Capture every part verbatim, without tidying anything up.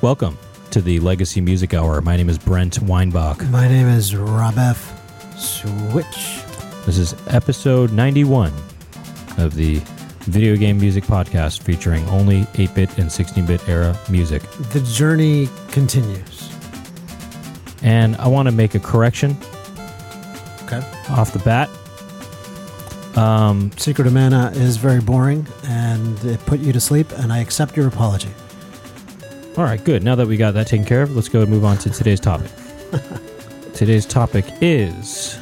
welcome to the Legacy Music Hour. My name is Brent Weinbach. My name is Rob F. Switch. This is episode ninety-one of the Video Game Music Podcast featuring only eight-bit and sixteen-bit era music. The journey continues. And I want to make a correction. Okay. Off the bat. Um, Secret of Mana is very boring, and it put you to sleep, and I accept your apology. All right, good. Now that we got that taken care of, let's go and move on to today's topic. Today's topic is...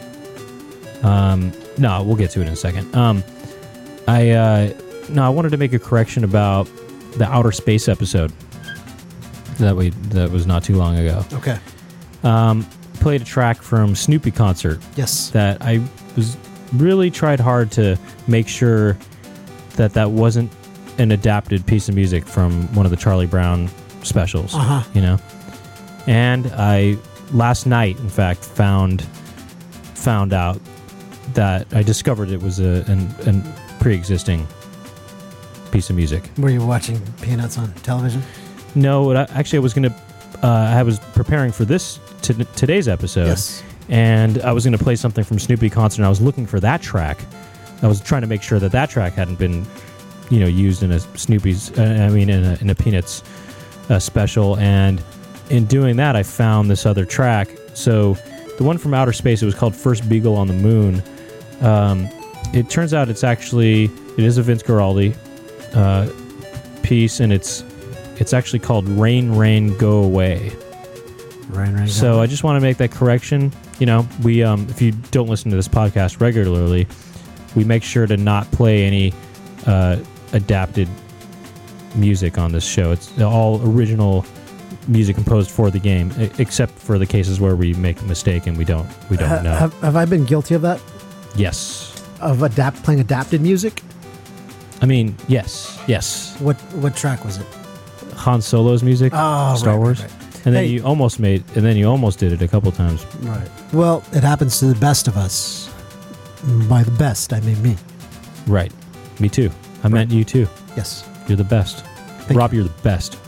Um, no, we'll get to it in a second. Um, I uh, no, I wanted to make a correction about the Outer Space episode that we that was not too long ago. Okay. Um, played a track from Snoopy Concert. Yes. That I was really tried hard to make sure that that wasn't an adapted piece of music from one of the Charlie Brown specials. Uh-huh. You know, and I last night, in fact, found found out that I discovered it was a an, an pre-existing piece of music. Were you watching Peanuts on television? No, I, actually, I was gonna. Uh, I was preparing for this t- today's episode. Yes. And I was going to play something from Snoopy Concert, and I was looking for that track. I was trying to make sure that that track hadn't been, you know, used in a Snoopy's, uh, I mean, in a, in a Peanuts uh, special. And in doing that, I found this other track. So the one from Outer Space, it was called First Beagle on the Moon. Um, it turns out it's actually, it is a Vince Guaraldi uh, piece, and it's it's actually called Rain, Rain, Go Away. Rain, rain, so go. I just want to make that correction. You know, we um, if you don't listen to this podcast regularly, we make sure to not play any uh, adapted music on this show. It's all original music composed for the game, except for the cases where we make a mistake and we don't we don't Ha- know. Have, have I been guilty of that? Yes. Of adapt playing adapted music? I mean, yes, yes. What what track was it? Han Solo's music, Oh, Star right, Wars. right, right. And then Hey. you almost made, and then you almost did it a couple times. Right. Well, it happens to the best of us. By the best, I mean me. Right. Me too. I meant you too. Yes. You're the best. Thank Rob, you. you're the best.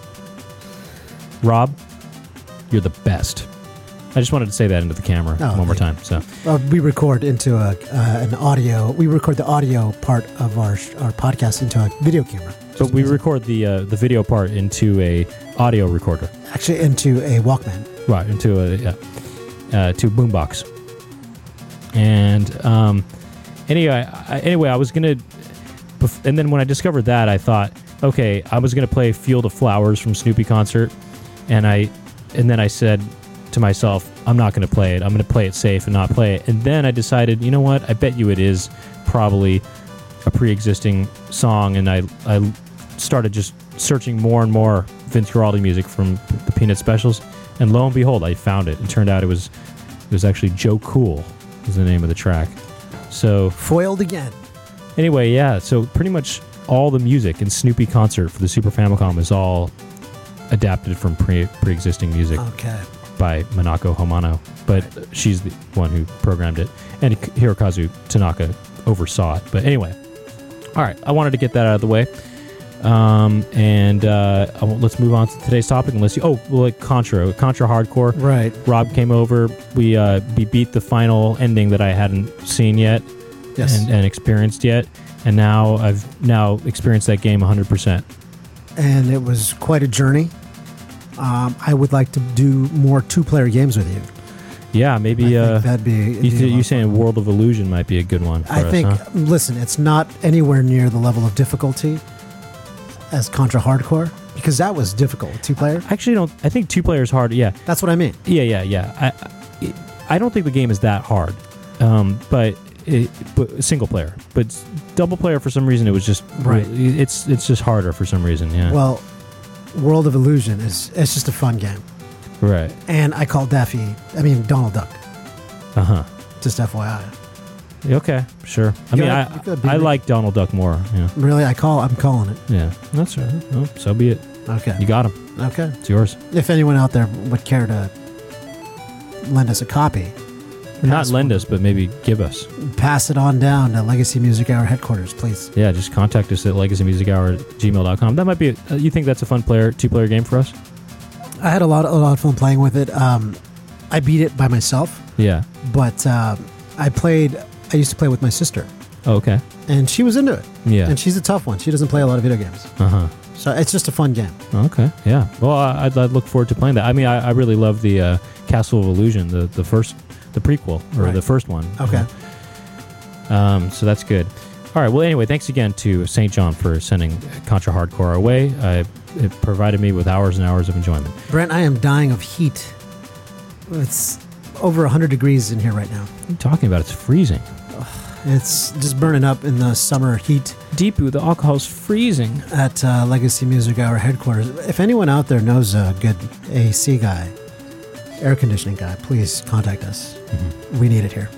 Rob, you're the best. I just wanted to say that into the camera Oh, one more thank time. So Uh, we record into a uh, an audio. We record the audio part of our sh- our podcast into a video camera. But we record the uh, the video part into a audio recorder. Actually, into a Walkman. Right, into a yeah, uh, to boombox. And um, anyway, I, anyway, I was gonna, bef- and then when I discovered that, I thought, okay, I was gonna play "Field of Flowers" from Snoopy Concert, and I, and then I said to myself, I'm not gonna play it. I'm gonna play it safe and not play it. And then I decided, you know what? I bet you it is probably a pre-existing song, and I I started just searching more and more Vince Guaraldi music from the Peanut specials, and lo and behold, I found it. It turned out it was it was actually Joe Cool was the name of the track. So Foiled again. anyway, yeah. So pretty much all the music in Snoopy Concert for the Super Famicom is all adapted from pre pre-existing music Okay. by Minako Homano, but she's the one who programmed it, and Hirokazu Tanaka oversaw it. But anyway, all right, I wanted to get that out of the way. Um, and uh, I won't- let's move on to today's topic. Unless you, oh, well, like Contra, Contra Hardcore. Right. Rob came over. We uh, we beat the final ending that I hadn't seen yet, Yes. and, and experienced yet, and now I've now experienced that game one hundred percent. And it was quite a journey. Um, I would like to do more two-player games with you. Yeah, maybe. I Uh, think that'd be. you it'd be a th- lot you of saying World of Illusion might be a good one for I us, think, huh? listen, it's not anywhere near the level of difficulty as Contra Hardcore, because that was difficult with two player. I actually don't. I think two players hard. Yeah, That's what I mean. yeah, yeah, yeah. I, I, I don't think the game is that hard, um, but, it, but single player. But s- double player for some reason it was just Right. really- It's it's just harder for some reason. Yeah. Well, World of Illusion is it's just a fun game. right. And I call Daffy, I mean, Donald Duck, Uh huh. just F Y I. Okay. Sure. I You mean, gotta- you gotta be I I big. like Donald Duck more. Yeah. Really, I call, I'm calling it. Yeah. That's right. Well, so be it. Okay. You got him. Okay. It's yours. If anyone out there would care to lend us a copy, Not lend us, but maybe give us. Pass it on down to Legacy Music Hour headquarters, please. Yeah, just contact us at legacy music hour at gmail dot com. That might be, a, you think that's a fun player, two-player game for us? I had a lot, a lot of fun playing with it. Um, I beat it by myself. Yeah. But uh, I played, I used to play with my sister. Oh, okay. And she was into it. Yeah. And she's a tough one. She doesn't play a lot of video games. Uh-huh. So it's just a fun game. Okay, yeah. Well, I- I'd, I'd look forward to playing that. I mean, I, I really love the uh, Castle of Illusion, the, the first, the prequel, or Right. the first one. Okay. Um, so that's good. All right, well, anyway, thanks again to Saint John for sending Contra Hardcore our way. I, it provided me with hours and hours of enjoyment. Brent, I am dying of heat. It's over one hundred degrees in here right now. What are you talking about? It's freezing. It's just burning up in the summer heat Deepu, the alcohol's freezing. at uh, Legacy Music Hour headquarters. If anyone out there knows a good A C guy, air conditioning guy, please contact us. Mm-hmm. We need it here.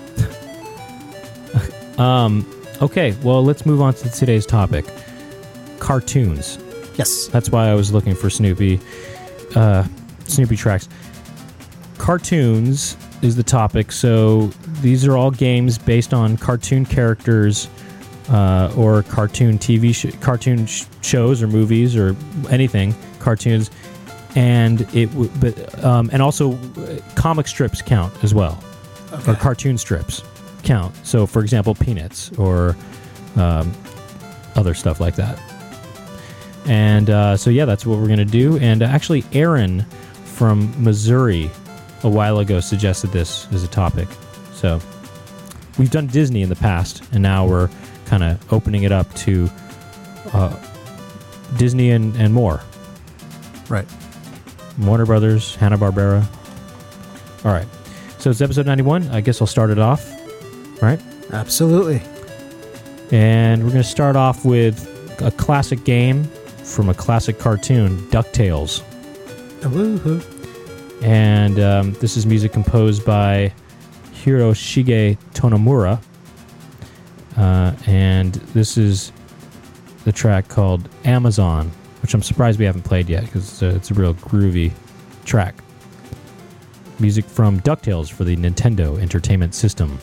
Um, okay, well, let's move on to today's topic. Cartoons. Yes. That's why I was looking for Snoopy, uh, Snoopy tracks. Cartoons is the topic, so these are all games based on cartoon characters uh, or cartoon T V sh- cartoon sh- shows or movies or anything cartoons, and it w- but um, and also uh, comic strips count as well, Okay. or cartoon strips count. So, for example, Peanuts or um, other stuff like that. And uh, so, yeah, that's what we're going to do. And uh, actually, Aaron from Missouri a while ago suggested this as a topic. So we've done Disney in the past, and now we're kind of opening it up to uh, Disney and, and more. Right. Warner Brothers, Hanna-Barbera. All right. So it's episode ninety-one. I guess I'll start it off. Right? Absolutely. And we're going to start off with a classic game from a classic cartoon, DuckTales. Woohoo. And um, this is music composed by Hiroshige Tonomura. Uh, and this is the track called Amazon, which I'm surprised we haven't played yet because it's, it's a real groovy track. Music from DuckTales for the Nintendo Entertainment System.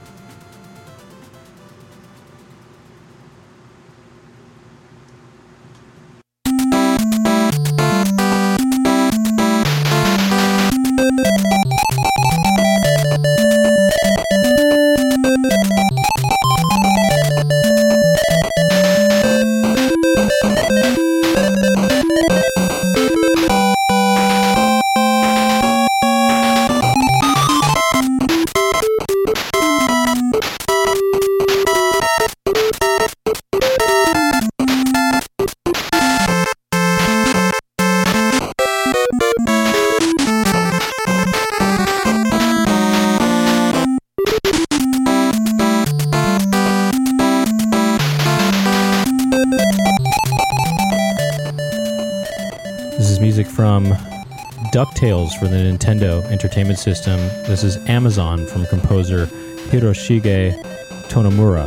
This is music from DuckTales for the Nintendo Entertainment System. This is Amazon from composer Hiroshige Tonomura.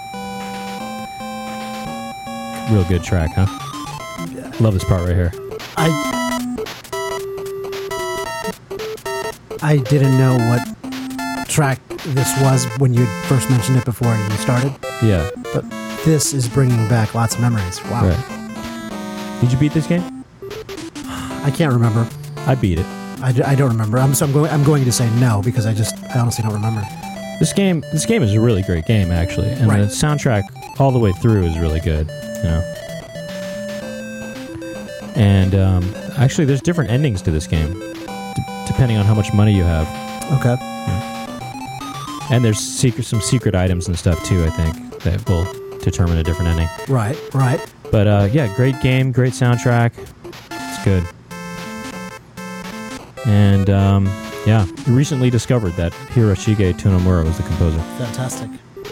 Real good track, huh? Yeah. Love this part right here. I I didn't know what track this was when you first mentioned it before you started, Yeah. but this is bringing back lots of memories. Wow. Right. Did you beat this game? I can't remember. I beat it. I, d- I don't remember. I'm, so I'm going. I'm going to say no because I just I honestly don't remember. This game, this game is a really great game, actually, and Right. the soundtrack all the way through is really good. You know. And um, actually, there's different endings to this game, d- depending on how much money you have. Okay. And there's secret, some secret items and stuff too, I think, that will determine a different ending. Right. Right. But uh, yeah, great game, great soundtrack. It's good. And um, yeah, recently discovered that Hiroshige Tonomura was the composer. Fantastic.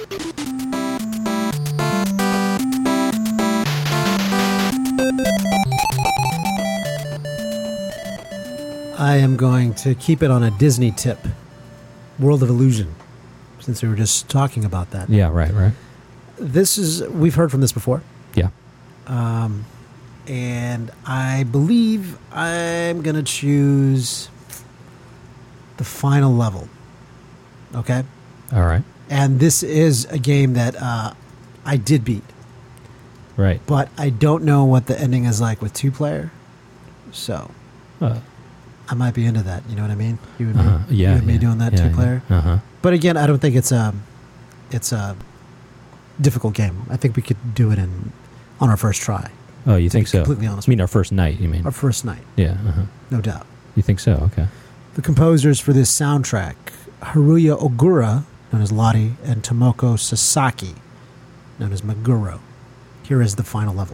I am going to keep it on a Disney tip. World of Illusion, since we were just talking about that. Yeah, right, right. This is, we've heard from this before. Yeah. Um, and I believe I'm going to choose the final level. Okay? All right. And this is a game that uh, I did beat. Right. But I don't know what the ending is like with two-player. So Uh, I might be into that. You know what I mean? You and uh-huh. me, Yeah. you and me yeah, doing that yeah, two-player. Yeah. Uh-huh. But again, I don't think it's a, it's a difficult game. I think we could do it in on our first try. Oh, you To think be so? completely honest I mean, our first night, you mean? Our first night, Yeah. Uh-huh. no doubt. You think so? Okay. The composers for this soundtrack, Haruya Ogura, known as Lottie, and Tomoko Sasaki, known as Meguro. Here is the final level.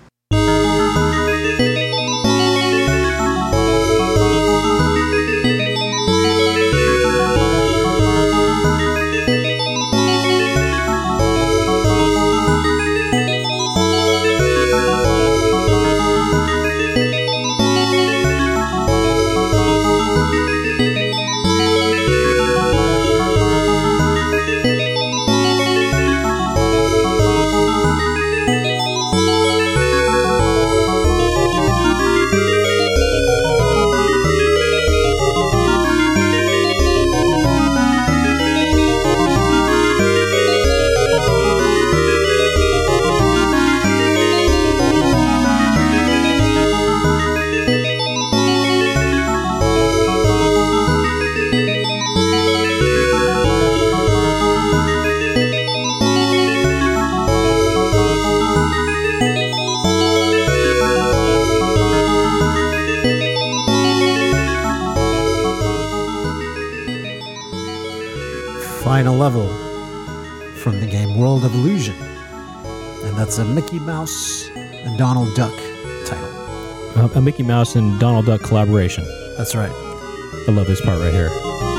Final level from the game World of Illusion. And that's a Mickey Mouse and Donald Duck title. Uh, a Mickey Mouse and Donald Duck collaboration. That's right. I love this part right here.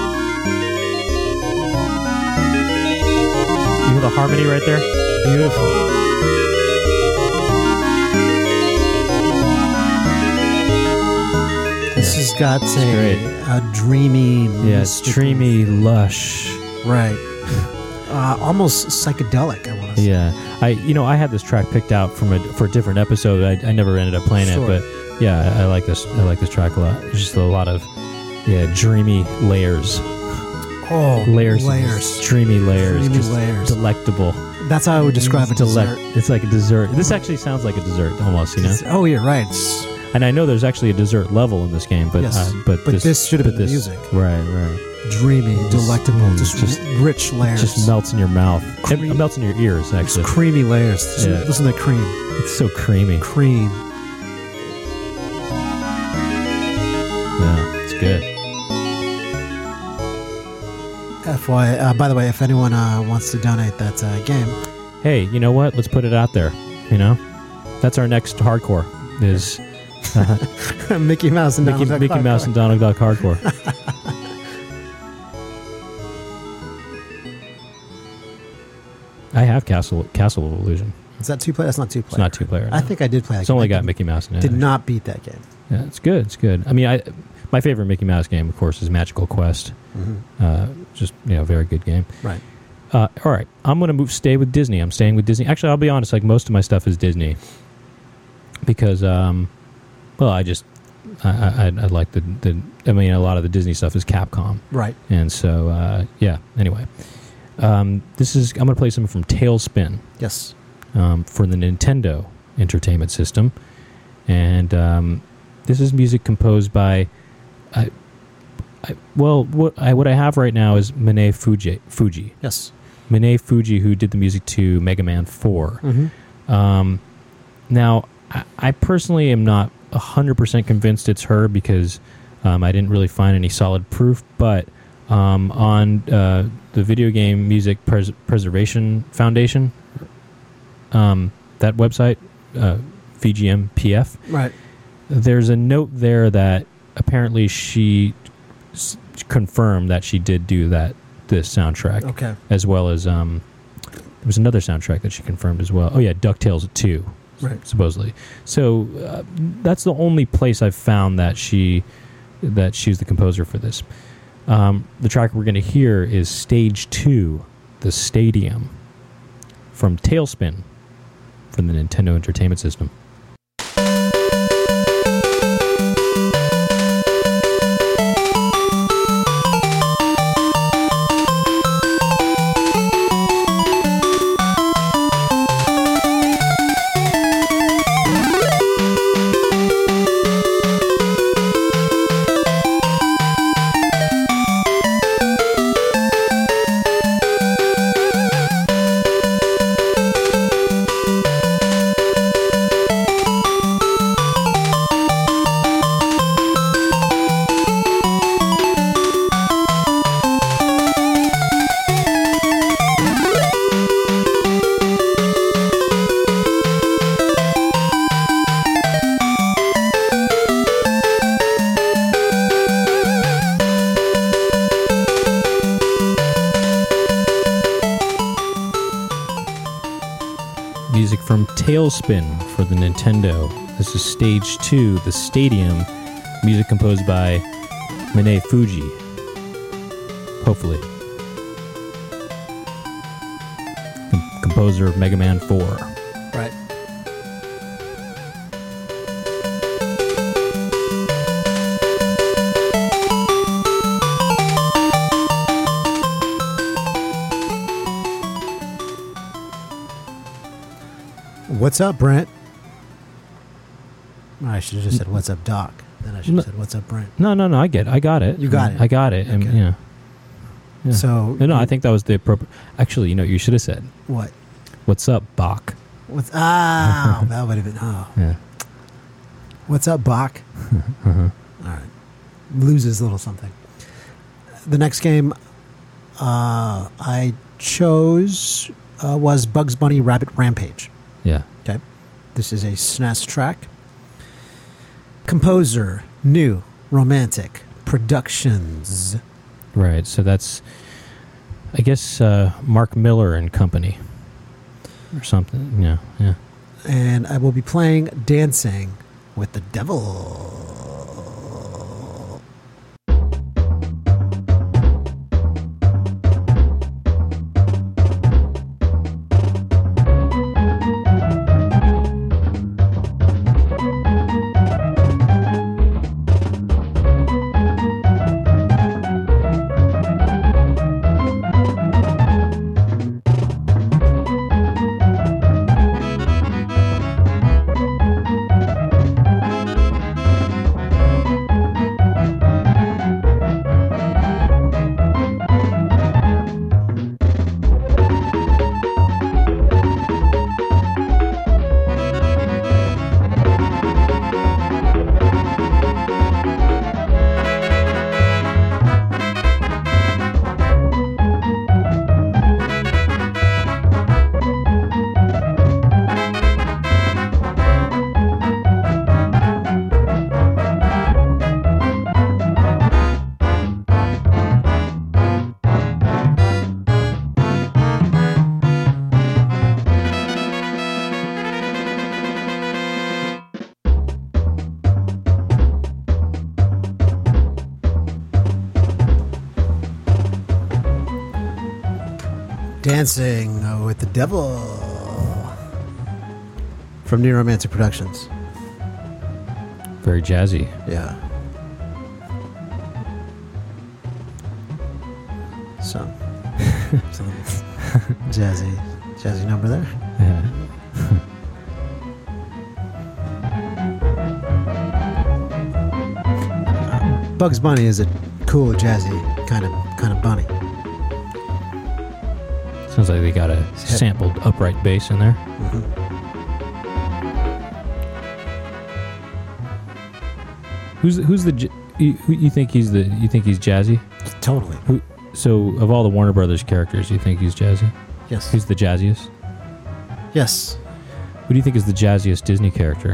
You hear the harmony right there? Beautiful. This has got a, a dreamy, Yeah, it's mystical- dreamy, lush. right? Uh, almost psychedelic. I want to say. Yeah, I you know I had this track picked out from a for a different episode. I, I never ended up playing Sure. it, but yeah, I, I like this. I like this track a lot. There's just a lot of yeah dreamy layers, Oh, layers, of layers. dreamy layers, Dreamy just layers. delectable. That's how I would describe a It's delec- dessert. It's like a dessert. This actually sounds like a dessert almost, you know. It's- oh, you're right. It's- And I know there's actually a dessert level in this game, but Yes. uh, but, But this should have but been the this- music. Right, right. dreamy, delectable, mm, just, just- rich layers. Just melts in your mouth. It, Cream- melts in your ears. It's Actually, creamy layers. Listen, Yeah. listen to that cream. it's so creamy. Cream. Yeah, it's good. F Y I, uh, by the way, if anyone uh, wants to donate that uh, game, Hey, you know what? Let's put it out there. You know, that's our next hardcore. Is uh, Mickey Mouse and Mickey, Donald Duck Mickey Hardcore. Mouse and Donald Duck hardcore. I have Castle Castle of Illusion. Is that two player? That's not two player. It's not two player. I think I did play that It's game. only I got did, Mickey Mouse in it. Did not beat that game. Yeah, it's good. It's good. I mean, I my favorite Mickey Mouse game, of course, is Magical Quest. Mm-hmm. Uh, just you know, very good game. Right. Uh, all right, I'm gonna move. Stay with Disney. I'm staying with Disney. Actually, I'll be honest. Like most of my stuff is Disney because, um, well, I just I, I, I like the, the. I mean, a lot of the Disney stuff is Capcom, Right. and so uh, yeah. Anyway, um, this is I'm gonna play something from Tailspin Yes. um, for the Nintendo Entertainment System, and um, this is music composed by. I, I, well, what I what I have right now is Mine Fuji. Fuji. Yes. Mine Fuji, who did the music to Mega Man four. Mm-hmm. Um, now, I, I personally am not one hundred percent convinced it's her because um, I didn't really find any solid proof, but um, on uh, the Video Game Music Pres- Preservation Foundation, um, that website, uh, V G M P F, Right. there's a note there that apparently she s- confirmed that she did do that this soundtrack, Okay. as well as um, there was another soundtrack that she confirmed as well. Oh yeah, DuckTales two, Right. supposedly. So uh, that's the only place I've found that she that she's the composer for this. Um, the track we're going to hear is Stage Two, The Stadium, from Tailspin, from the Nintendo Entertainment System. from Tailspin for the Nintendo. This is Stage two, The Stadium. Music composed by Mine Fuji. Hopefully. Com- composer of Mega Man four. Right. What's up, Brent? I should have just said, "What's up, Doc?" Then I should have said, "What's up, Brent?" No, no, no. I get. I got it. You got it. I got it. And, Okay. yeah. Yeah. So, no, no, I think that was the appropriate. Actually, you know, what you should have said, what? "What's up, Bach?" What's ah? That would have been oh. Yeah. What's up, Bach? Uh-huh. All right. Loses a little something. The next game uh, I chose uh, was Bugs Bunny Rabbit Rampage. Yeah. Okay. This is a S N E S track. Composer, New Romantic Productions. Right. So that's, I guess, uh, Mark Miller and Company, or something. Yeah. Yeah. And I will be playing Dancing with the Devil. Dancing with the Devil from New Romantic Productions. Very jazzy. Yeah. So, so jazzy, jazzy number there. Yeah. Bugs Bunny is a cool, jazzy kind of kind of bunny. Sounds like they got a sampled upright bass in there. Mm-hmm. Who's who's the j- you, who you think he's the you think he's jazzy? Totally. Who? So of all the Warner Brothers characters, you think he's jazzy? Yes. Who's the jazziest? Yes. Who do you think is the jazziest Disney character?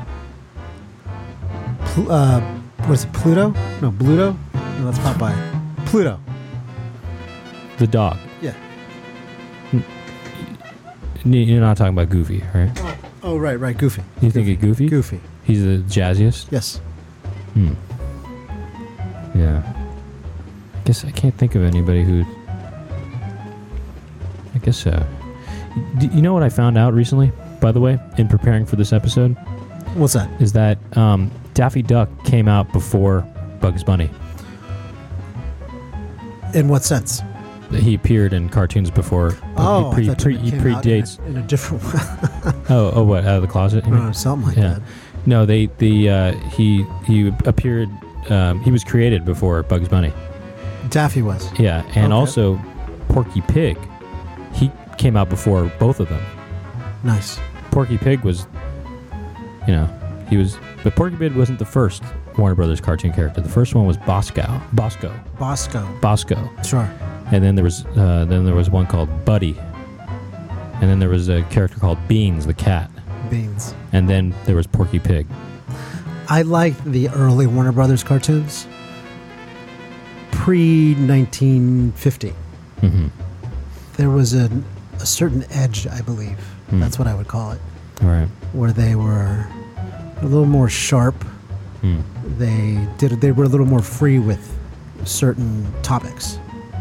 Pl- uh, what is it? Pluto? No, Bluto? No, that's Popeye. Pluto. The dog. Yeah. You're not talking about Goofy, right? Oh, oh right, right. Goofy. You think of Goofy? Goofy. He's the jazziest? Yes. Hmm. Yeah. I guess I can't think of anybody who... I guess so. D- you know what I found out recently, by the way, in preparing for this episode? What's that? Is that um, Daffy Duck came out before Bugs Bunny. In what sense? He appeared in cartoons before. Oh, he, pre- I thought pre- it he came out predates. in a, in a different way. oh, oh, what? Out of the closet? you mean? Oh, something like Yeah. that. No, they the uh, he he appeared. Um, he was created before Bugs Bunny. Daffy was. Yeah, and Okay. also Porky Pig. He came out before both of them. Nice. Porky Pig was, you know, he was, but Porky Pig wasn't the first Warner Brothers cartoon character. The first one was Bosco. Bosco. Bosco. Bosco. Sure. And then there was uh, then there was one called Buddy. And then there was a character called Beans, the cat. Beans. And then there was Porky Pig. I liked the early Warner Brothers cartoons. Pre nineteen fifty. Mm-hmm. There was a a certain edge, I believe. Hmm. That's what I would call it. All right. Where they were a little more sharp. Hmm. They did. They were a little more free with certain topics.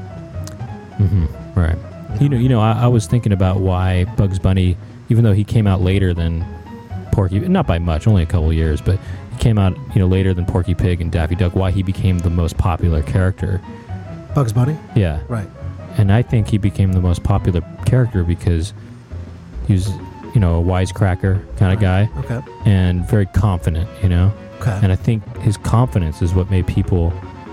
Mm-hmm. Right. You know, you know, I, I was thinking about why Bugs Bunny, even though he came out later than Porky, not by much, only a couple of years, but he came out, you know, later than Porky Pig and Daffy Duck, why he became the most popular character. Bugs Bunny? Yeah. Right. And I think he became the most popular character because he was, you know, a wisecracker kind of Right. guy Okay. and very confident, you know? Okay. And I think his confidence is what made people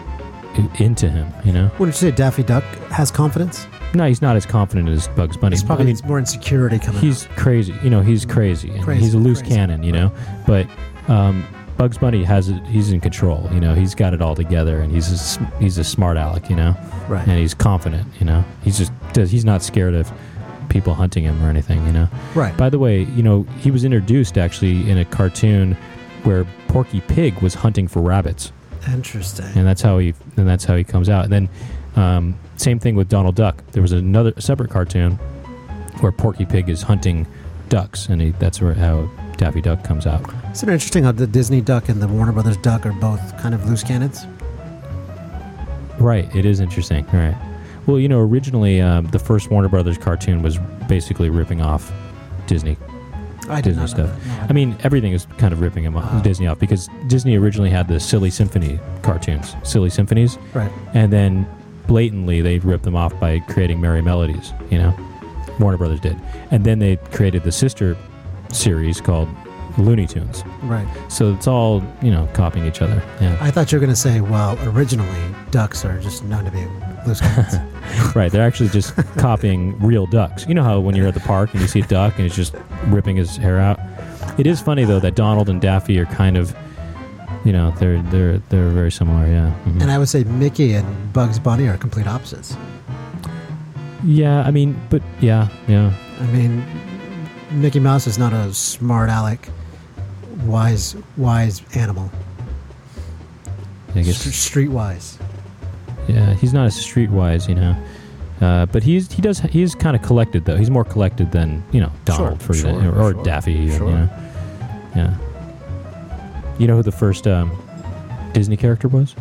i- into him, you know? Wouldn't you say Daffy Duck has confidence? No, he's not as confident as Bugs Bunny. It's probably I mean, needs more insecurity coming he's out. crazy. You know, he's crazy. And Crazy, he's a loose crazy. cannon, you know? But um, Bugs Bunny has it, he's in control, you know? He's got it all together and he's a, s- he's a smart aleck, you know? Right. And he's confident, you know? He's just, does he's not scared of people hunting him or anything, you know? Right. By the way, you know, he was introduced actually in a cartoon where Porky Pig was hunting for rabbits, Interesting. and that's how he and that's how he comes out. And then um, same thing with Donald Duck. There was another separate cartoon where Porky Pig is hunting ducks, and he, that's where how Daffy Duck comes out. Isn't it interesting how the Disney Duck and the Warner Brothers Duck are both kind of loose cannons? Right, it is interesting. Right. Well, you know, originally um, the first Warner Brothers cartoon was basically ripping off Disney. I did Disney not know stuff. that. No, I mean, everything is kind of ripping him off, Wow. Disney off because Disney originally had the Silly Symphony cartoons, Silly Symphonies, right. and then blatantly they ripped them off by creating Merry Melodies. You know, Warner Brothers did, and then they created the sister series called Looney Tunes. Right. So it's all, you know, copying each other. Yeah, I thought you were going to say, well, originally ducks are just known to be loose cannons. right. They're actually just copying real ducks. You know how when you're at the park and you see a duck and it's just ripping his hair out. It is funny though that Donald and Daffy are kind of, you know, they're they're they're very similar. Yeah. Mhm. And I would say Mickey and Bugs Bunny are complete opposites. Yeah. I mean, but yeah, yeah. I mean, Mickey Mouse is not a smart aleck, wise, wise animal. I guess. St- streetwise. Yeah, he's not as streetwise, you know. Uh, but he's he does he's kind of collected though. He's more collected than, you know, Donald Sure, for sure, example, or sure, Daffy. even, sure. You know? Yeah. You know who the first um, Disney character was?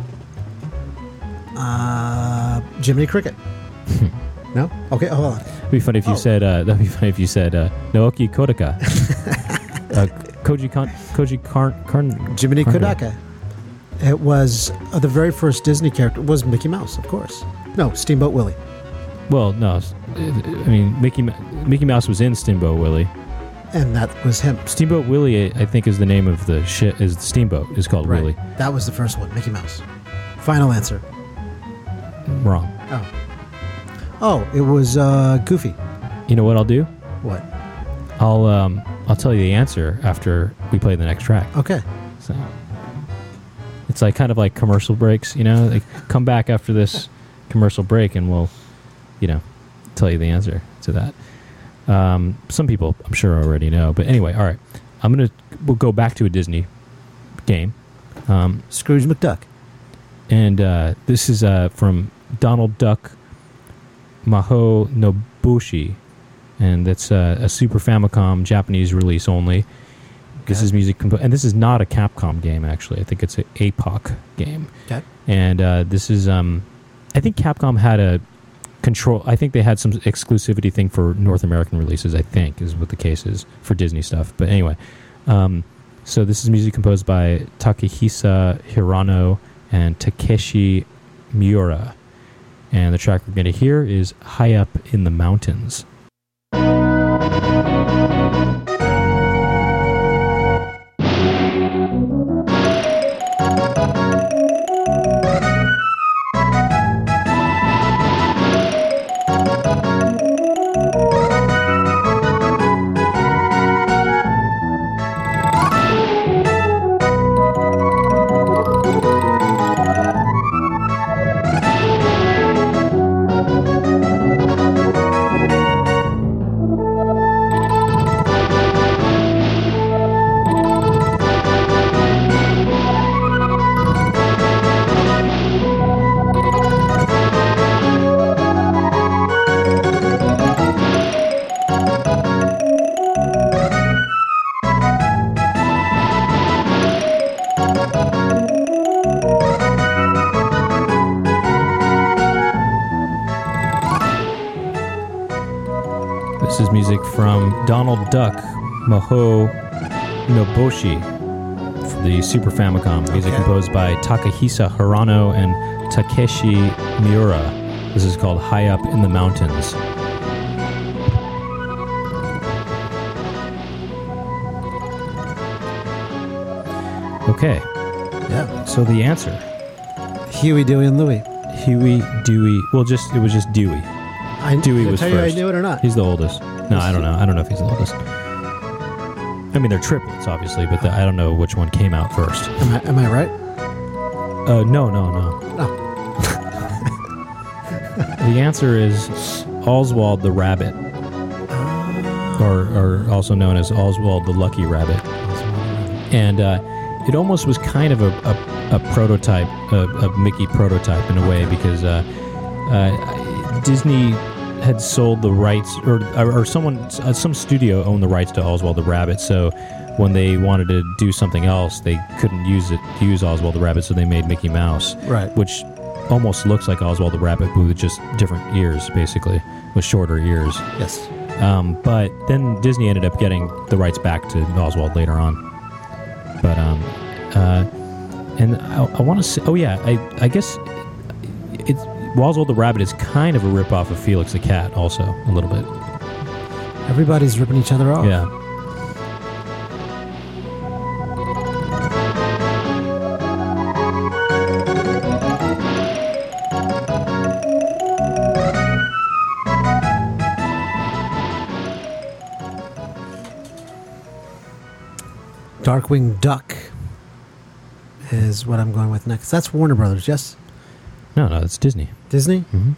Uh, Jiminy Cricket. No? Okay, hold on. It'd be funny if you Oh. said. Uh, that'd be funny if you said uh, Naoki Kodaka. uh, Koji Kon, Koji Karn, Karn Jiminy Karn- Kodaka. It was uh, the very first Disney character was Mickey Mouse, of course. No, Steamboat Willie. Well, no, s- I mean Mickey Ma- Mickey Mouse was in Steamboat Willie. And that was him. Steamboat Willie, I think, is the name of the ship. Is the steamboat is called Right. Willie? That was the first one, Mickey Mouse. Final answer. Wrong. Oh. Oh, it was uh, Goofy. You know what I'll do? What? I'll um I'll tell you the answer after we play the next track. Okay. So it's like kind of like commercial breaks, you know. Like come back after this commercial break, and we'll, you know, tell you the answer to that. Um, some people, I'm sure, already know. But anyway, all right. I'm gonna we'll go back to a Disney game, um, Scrooge McDuck. and uh, this is uh, from Donald Duck Maho Nobushi, and that's uh, a Super Famicom Japanese release only. This Okay. is music, compo- and this is not a Capcom game. Actually, I think it's an A P O C game. Okay. And uh, this is, um, I think Capcom had a control. I think they had some exclusivity thing for North American releases. I think is what the case is for Disney stuff. But anyway, um, so this is music composed by Takehisa Hirano and Takeshi Miura, and the track we're going to hear is "High Up in the Mountains." This is music from Donald Duck Moho Noboshi for the Super Famicom. Music Okay. composed by Takahisa Hirano and Takeshi Miura. This is called High Up in the Mountains. Okay, Yeah. so the answer. Huey, Dewey, and Louie. Huey, Dewey. Well, just it was just Dewey. I, Dewey did I was tell you first. I knew it or not? He's the oldest. No, I don't know. I don't know if he's the oldest. I mean, they're triplets, obviously, but the, I don't know which one came out first. Am I, am I right? Uh, no, no, no. No. The answer is Oswald the Rabbit, or, or also known as Oswald the Lucky Rabbit. And uh, it almost was kind of a, a, a prototype, a, a Mickey prototype in a way, because uh, uh, Disney had sold the rights, or or someone, uh, some studio owned the rights to Oswald the Rabbit. So when they wanted to do something else, they couldn't use it to use Oswald the Rabbit, so they made Mickey Mouse, Right. which almost looks like Oswald the Rabbit, but with just different ears, basically, with shorter ears. Yes. Um, but then Disney ended up getting the rights back to Oswald later on. But um, uh, and I, I want to say, oh yeah, I I guess it's Oswald the Rabbit is kind of a ripoff of Felix the Cat, also a little bit. Everybody's ripping each other off. Yeah. Darkwing Duck is what I'm going with next. That's Warner Brothers, yes? No, no, it's Disney. Disney? Mm-hmm.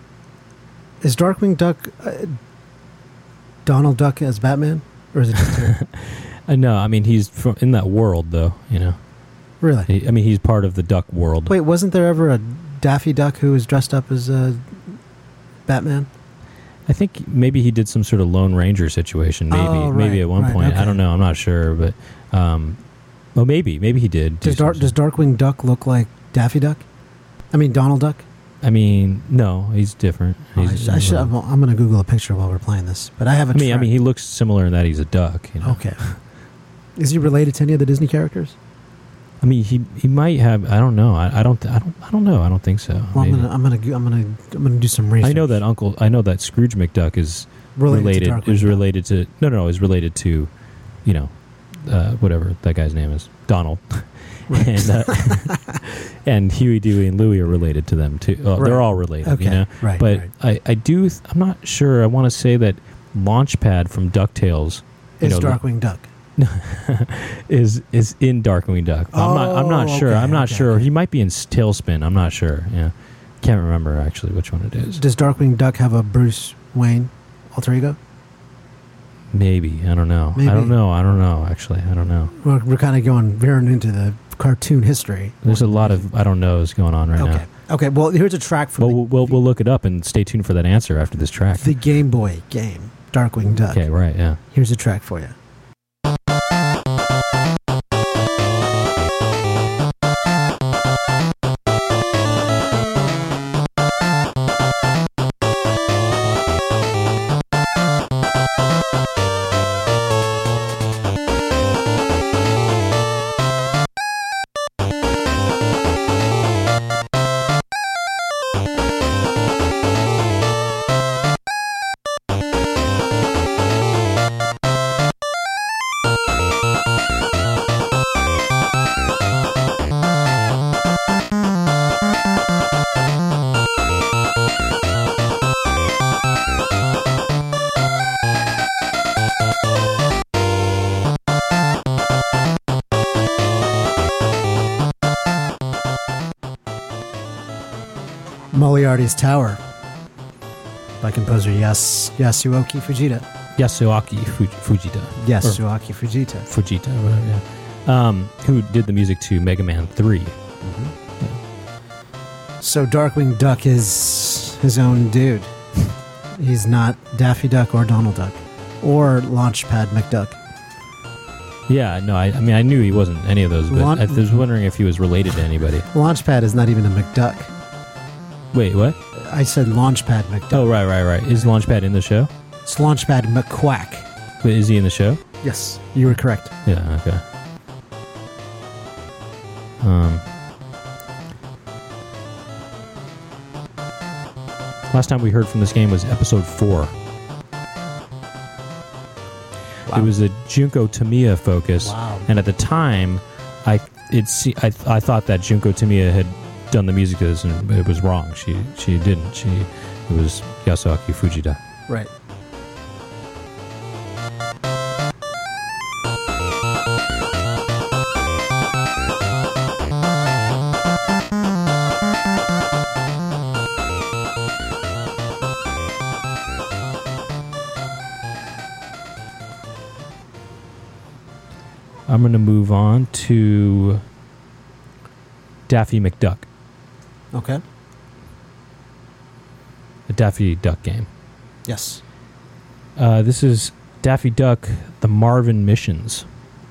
Is Darkwing Duck uh, Donald Duck as Batman? Or is it just him? Uh, no, I mean he's from in that world, though. You know, Really? he, I mean he's part of the Duck world. Wait, wasn't there ever a Daffy Duck who was dressed up as uh, Batman? I think maybe he did some sort of Lone Ranger situation. Maybe, Oh, maybe right, at one right, point. okay. I don't know. I'm not sure, but um, well, maybe, maybe he did. do Does, Dar- some- does Darkwing Duck look like Daffy Duck? I mean, Donald Duck? I mean, no, he's different. Oh, He's, I, I should, I'm, I'm going to Google a picture while we're playing this, but I have a I mean, I track- mean, he looks similar in that he's a duck. You know? Okay. Is he related to any of the Disney characters? I mean, he he might have. I don't know. I, I don't. I don't. I don't know. I don't think so. Well, I'm Maybe. gonna, I'm gonna, go- I'm gonna, I'm gonna do some research. I know that Uncle. I know that Scrooge McDuck is related, related. to Darkwing is Duck. related to. No, no, no. Is related to, you know, uh, whatever that guy's name is, Donald. and uh, and Huey, Dewey, and Louie are related to them too. Uh, Right. They're all related, Okay, you know. right, But right. I, I do. th- I'm not sure. I want to say that Launchpad from DuckTales, you Is know, Darkwing Duck? is is in Darkwing Duck. I'm not. I'm not Oh, sure. okay, I'm not okay, sure. okay. He might be in Tailspin. I'm not sure. Yeah, can't remember actually which one it is. Does Darkwing Duck have a Bruce Wayne alter ego? Maybe. I don't know. Maybe. I don't know. I don't know. Actually, I don't know. We're, we're kind of going veering into the cartoon history. There's a lot of I don't knows going on right Okay. now. Okay. Well, here's a track from Well, the, we'll we'll we'll look it up and stay tuned for that answer after this track. the Game Boy game, Darkwing Duck. Okay. Right. Yeah. Here's a track for you. Moriarty's Tower by composer Yas- Yasuoki Fujita. Yasuaki Fu- Fujita. Yasuoki Fujita. Fujita. Whatever, yeah. Um, who did the music to Mega Man three? So Darkwing Duck is his own dude. He's not Daffy Duck or Donald Duck or Launchpad McDuck. Yeah. No. I, I mean, I knew he wasn't any of those, but Laun- I was wondering if he was related to anybody. Launchpad is not even a McDuck. Wait. What? I said Launchpad McDuck. Oh, right, right, right. Is Launchpad in the show? It's Launchpad McQuack. Wait, is he in the show? Yes, you were correct. Yeah, okay. Um, last time we heard from this game was episode four. Wow. It was a Junko Tamiya focus, Wow. and at the time, I it se- I I thought that Junko Tamiya had done the music to this, and it was wrong. She she didn't. She it was Yasuaki Fujita. Right. I'm going to move on to Daffy McDuck, Okay. the Daffy Duck game. Yes. Uh, this is Daffy Duck, the Marvin Missions.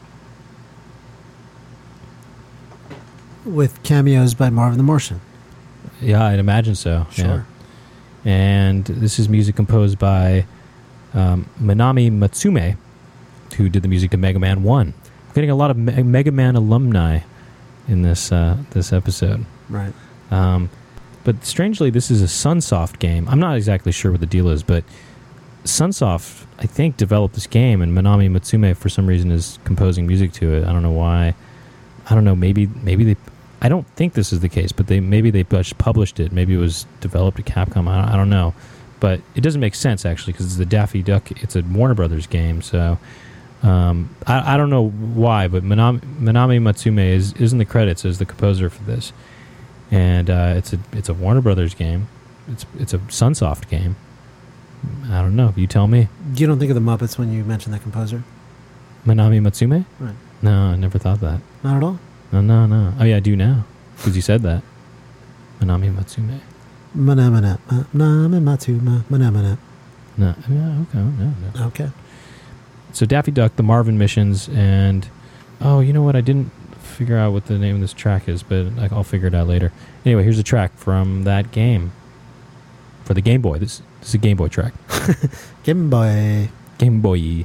With cameos by Marvin the Martian. Yeah, I'd imagine so. Sure. Yeah. And this is music composed by um, Manami Matsume, who did the music to Mega Man one. We're getting a lot of Me- Mega Man alumni in this uh, this episode. Right. Um, but strangely, this is a Sunsoft game. I'm not exactly sure what the deal is, but Sunsoft, I think, developed this game, and Manami Matsume, for some reason, is composing music to it. I don't know why. I don't know. Maybe maybe they. I don't think this is the case, but they maybe they just published it. Maybe it was developed at Capcom. I don't, I don't know, but it doesn't make sense actually because it's the Daffy Duck. It's a Warner Brothers game, so. Um, I, I don't know why, but Manami, Manami Matsume is, is in the credits as the composer for this, and uh, it's a it's a Warner Brothers game. It's it's a Sunsoft game. I don't know. You tell me. You don't think of the Muppets when you mention that composer? Manami Matsume? Right. No, I never thought that. Not at all? No, no, no. Oh yeah, I do now because you said that. Manami Matsume. Manamana. Manami Matsuma. Manamana. No. Yeah. Okay. No. No. Okay. So Daffy Duck, the Marvin Missions, and oh, you know what? I didn't figure out what the name of this track is, but I'll figure it out later. Anyway, here's a track from that game for the Game Boy. This, this is a Game Boy track. Game Boy. Game Boy.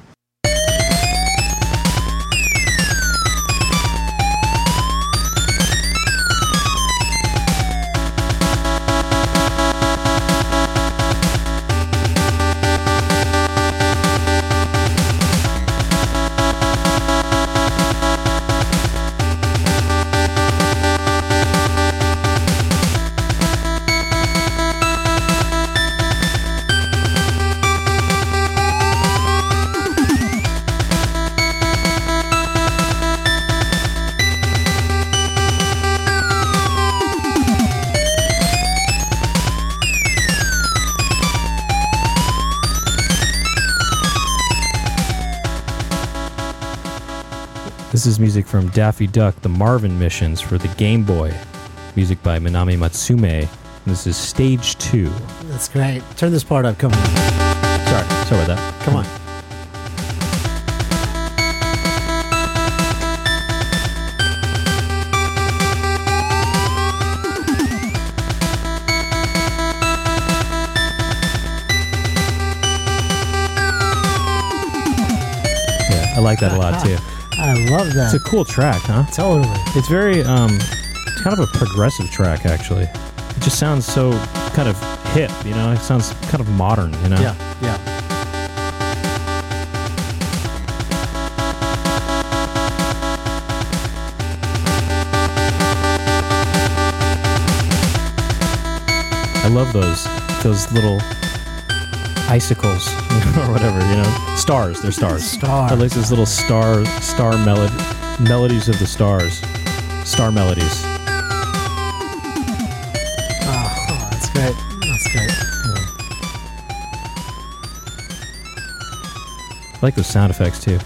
This is music from Daffy Duck, the Marvin Missions for the Game Boy. Music by Manami Matsume. This is stage two. That's great. Turn this part up. Come on. Sorry, sorry about that. Come on. Yeah, I like that a lot too. I love that. It's a cool track, huh? Totally. It's very, um, it's kind of a progressive track, actually. It just sounds so kind of hip, you know? It sounds kind of modern, you know? Yeah, yeah. I love those, those little icicles or whatever, you know? Stars, they're stars. Stars. I like those little star, star melody, melodies of the stars. Star melodies. Oh, that's great. That's great. I like those sound effects too.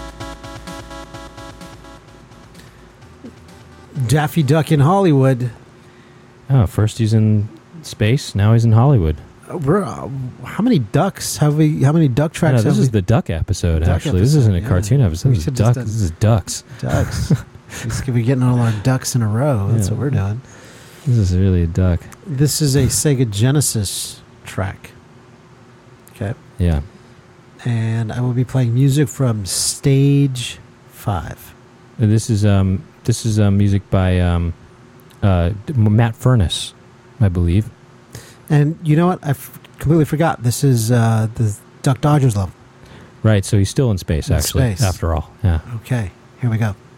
Daffy Duck in Hollywood. Oh, first he's in space, now he's in Hollywood. Uh, we're, uh, how many ducks have we? How many duck I tracks? know, this have is we? the duck episode, Duck actually. This episode, isn't a yeah. cartoon episode. We This is, should duck, just this is ducks. ducks. Just could be getting all our ducks in a row. That's Yeah. what we're doing. This is really a duck. This is a Sega Genesis track. Okay. Yeah. and I will be playing music from Stage Five. And this is um this is uh, music by um uh Matt Furness, I believe. And you know what? I f- completely forgot. This is uh, the Duck Dodgers level. Right, so he's still in space, In actually, space. after all. Yeah. Okay, here we go.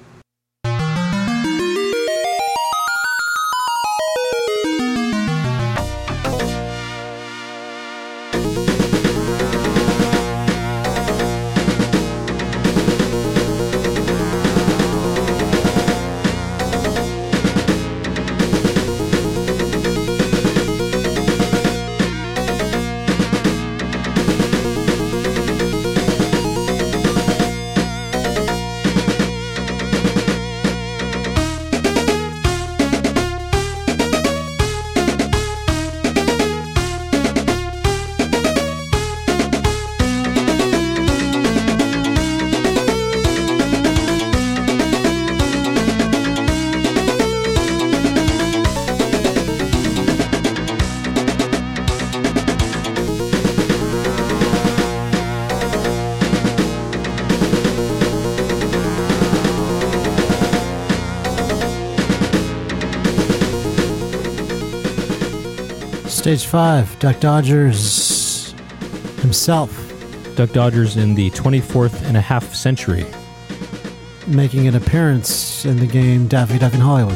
Stage five, Duck Dodgers himself. Duck Dodgers in the twenty-fourth and a half century. Making an appearance in the game Daffy Duck in Hollywood.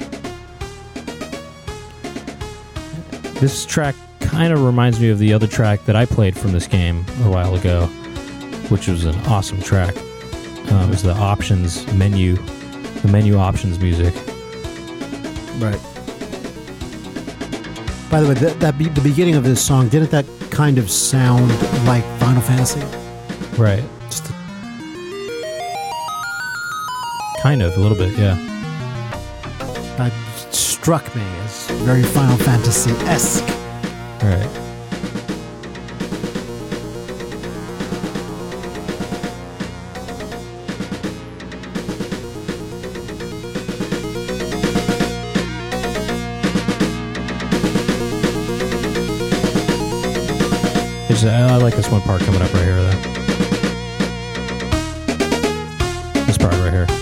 This track kind of reminds me of the other track that I played from this game a while ago, which was an awesome track. Uh, it was the options menu, the menu options music. Right. By the way, that, that be, the beginning of this song, didn't that kind of sound like Final Fantasy? Right. Just a, Kind of, a little bit, yeah. that struck me as very Final Fantasy-esque. Right. It's, I like this one part coming up right here, though. This part right here.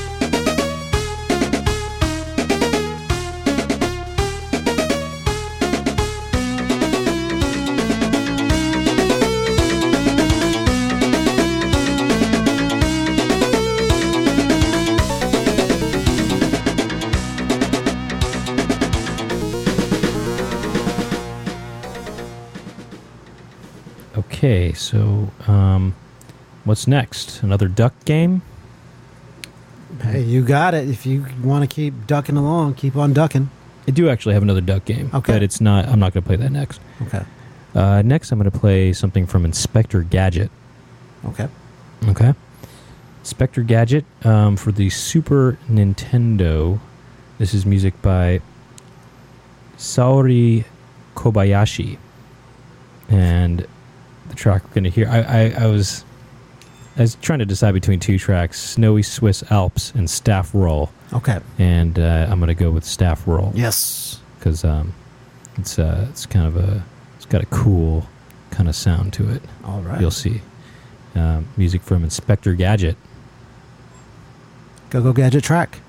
Okay, so um, what's next? Another duck game? Hey, you got it. If you want to keep ducking along, keep on ducking. I do actually have another duck game, Okay. but it's not. I'm not going to play that next. Okay. Uh, next, I'm going to play something from Inspector Gadget. Okay. Okay. Inspector Gadget um, for the Super Nintendo. This is music by Saori Kobayashi, and the track we're going to hear. I, I, I was I was trying to decide between two tracks: Snowy Swiss Alps and Staff Roll. Okay. And uh, I'm going to go with Staff Roll. Yes. Because um, it's uh, it's kind of a it's got a cool kind of sound to it. All right. You'll see. Uh, music from Inspector Gadget. Go Go Gadget track.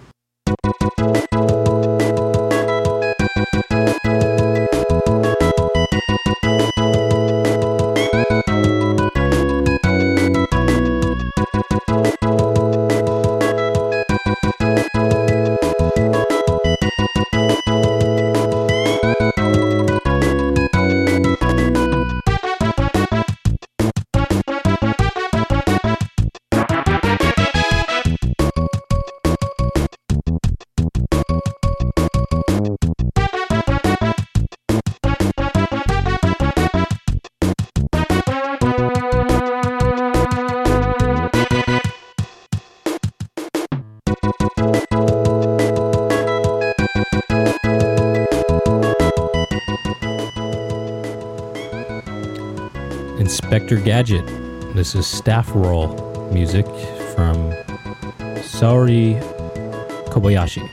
Inspector Gadget. This is Staff Roll music from Saori Kobayashi.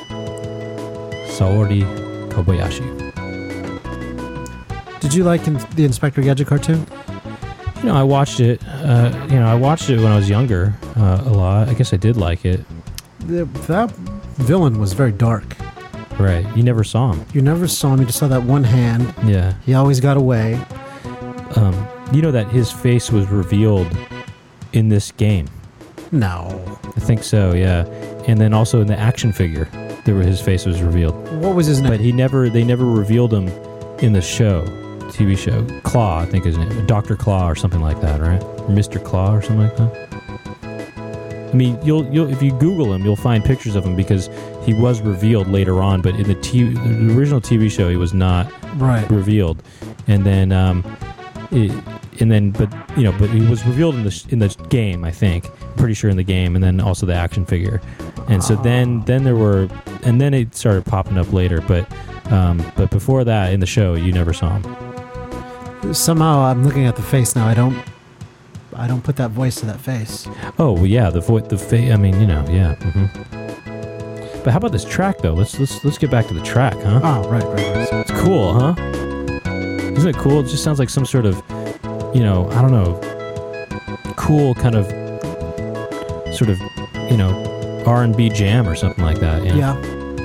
Saori Kobayashi. Did you like in- the Inspector Gadget cartoon? You know, I watched it. Uh, you know, I watched it when I was younger uh, a lot. I guess I did like it. The, that villain was very dark. Right. You never saw him. You never saw him. You just saw that one hand. Yeah. He always got away. Um, you know that his face was revealed in this game. No. I think so. Yeah. And then also in the action figure, there were his face was revealed. What was his name? But he never. They never revealed him in the show. T V show. Claw, I think his name. Doctor Claw or something like that, right? Or Mister Claw or something like that. I mean, you'll you'll if you Google him, you'll find pictures of him because he was revealed later on. But in the, T V, the original T V show, he was not right. revealed. And then, um, it, and then, but you know, but he was revealed in the in the game. I think, pretty sure in the game, and then also the action figure. And so oh. then, then there were, and then it started popping up later. But, um, but before that, in the show, you never saw him. Somehow I'm looking at the face now. I don't I don't put that voice to that face. Oh, well, yeah, the vo- the face, I mean, you know, yeah. Mm-hmm. But how about this track though? Let's let's let's get back to the track, huh? Oh, right, right, right. It's cool, huh? Isn't it cool? It just sounds like some sort of, you know, I don't know, cool kind of sort of, you know, R and B jam or something like that. You know? Yeah.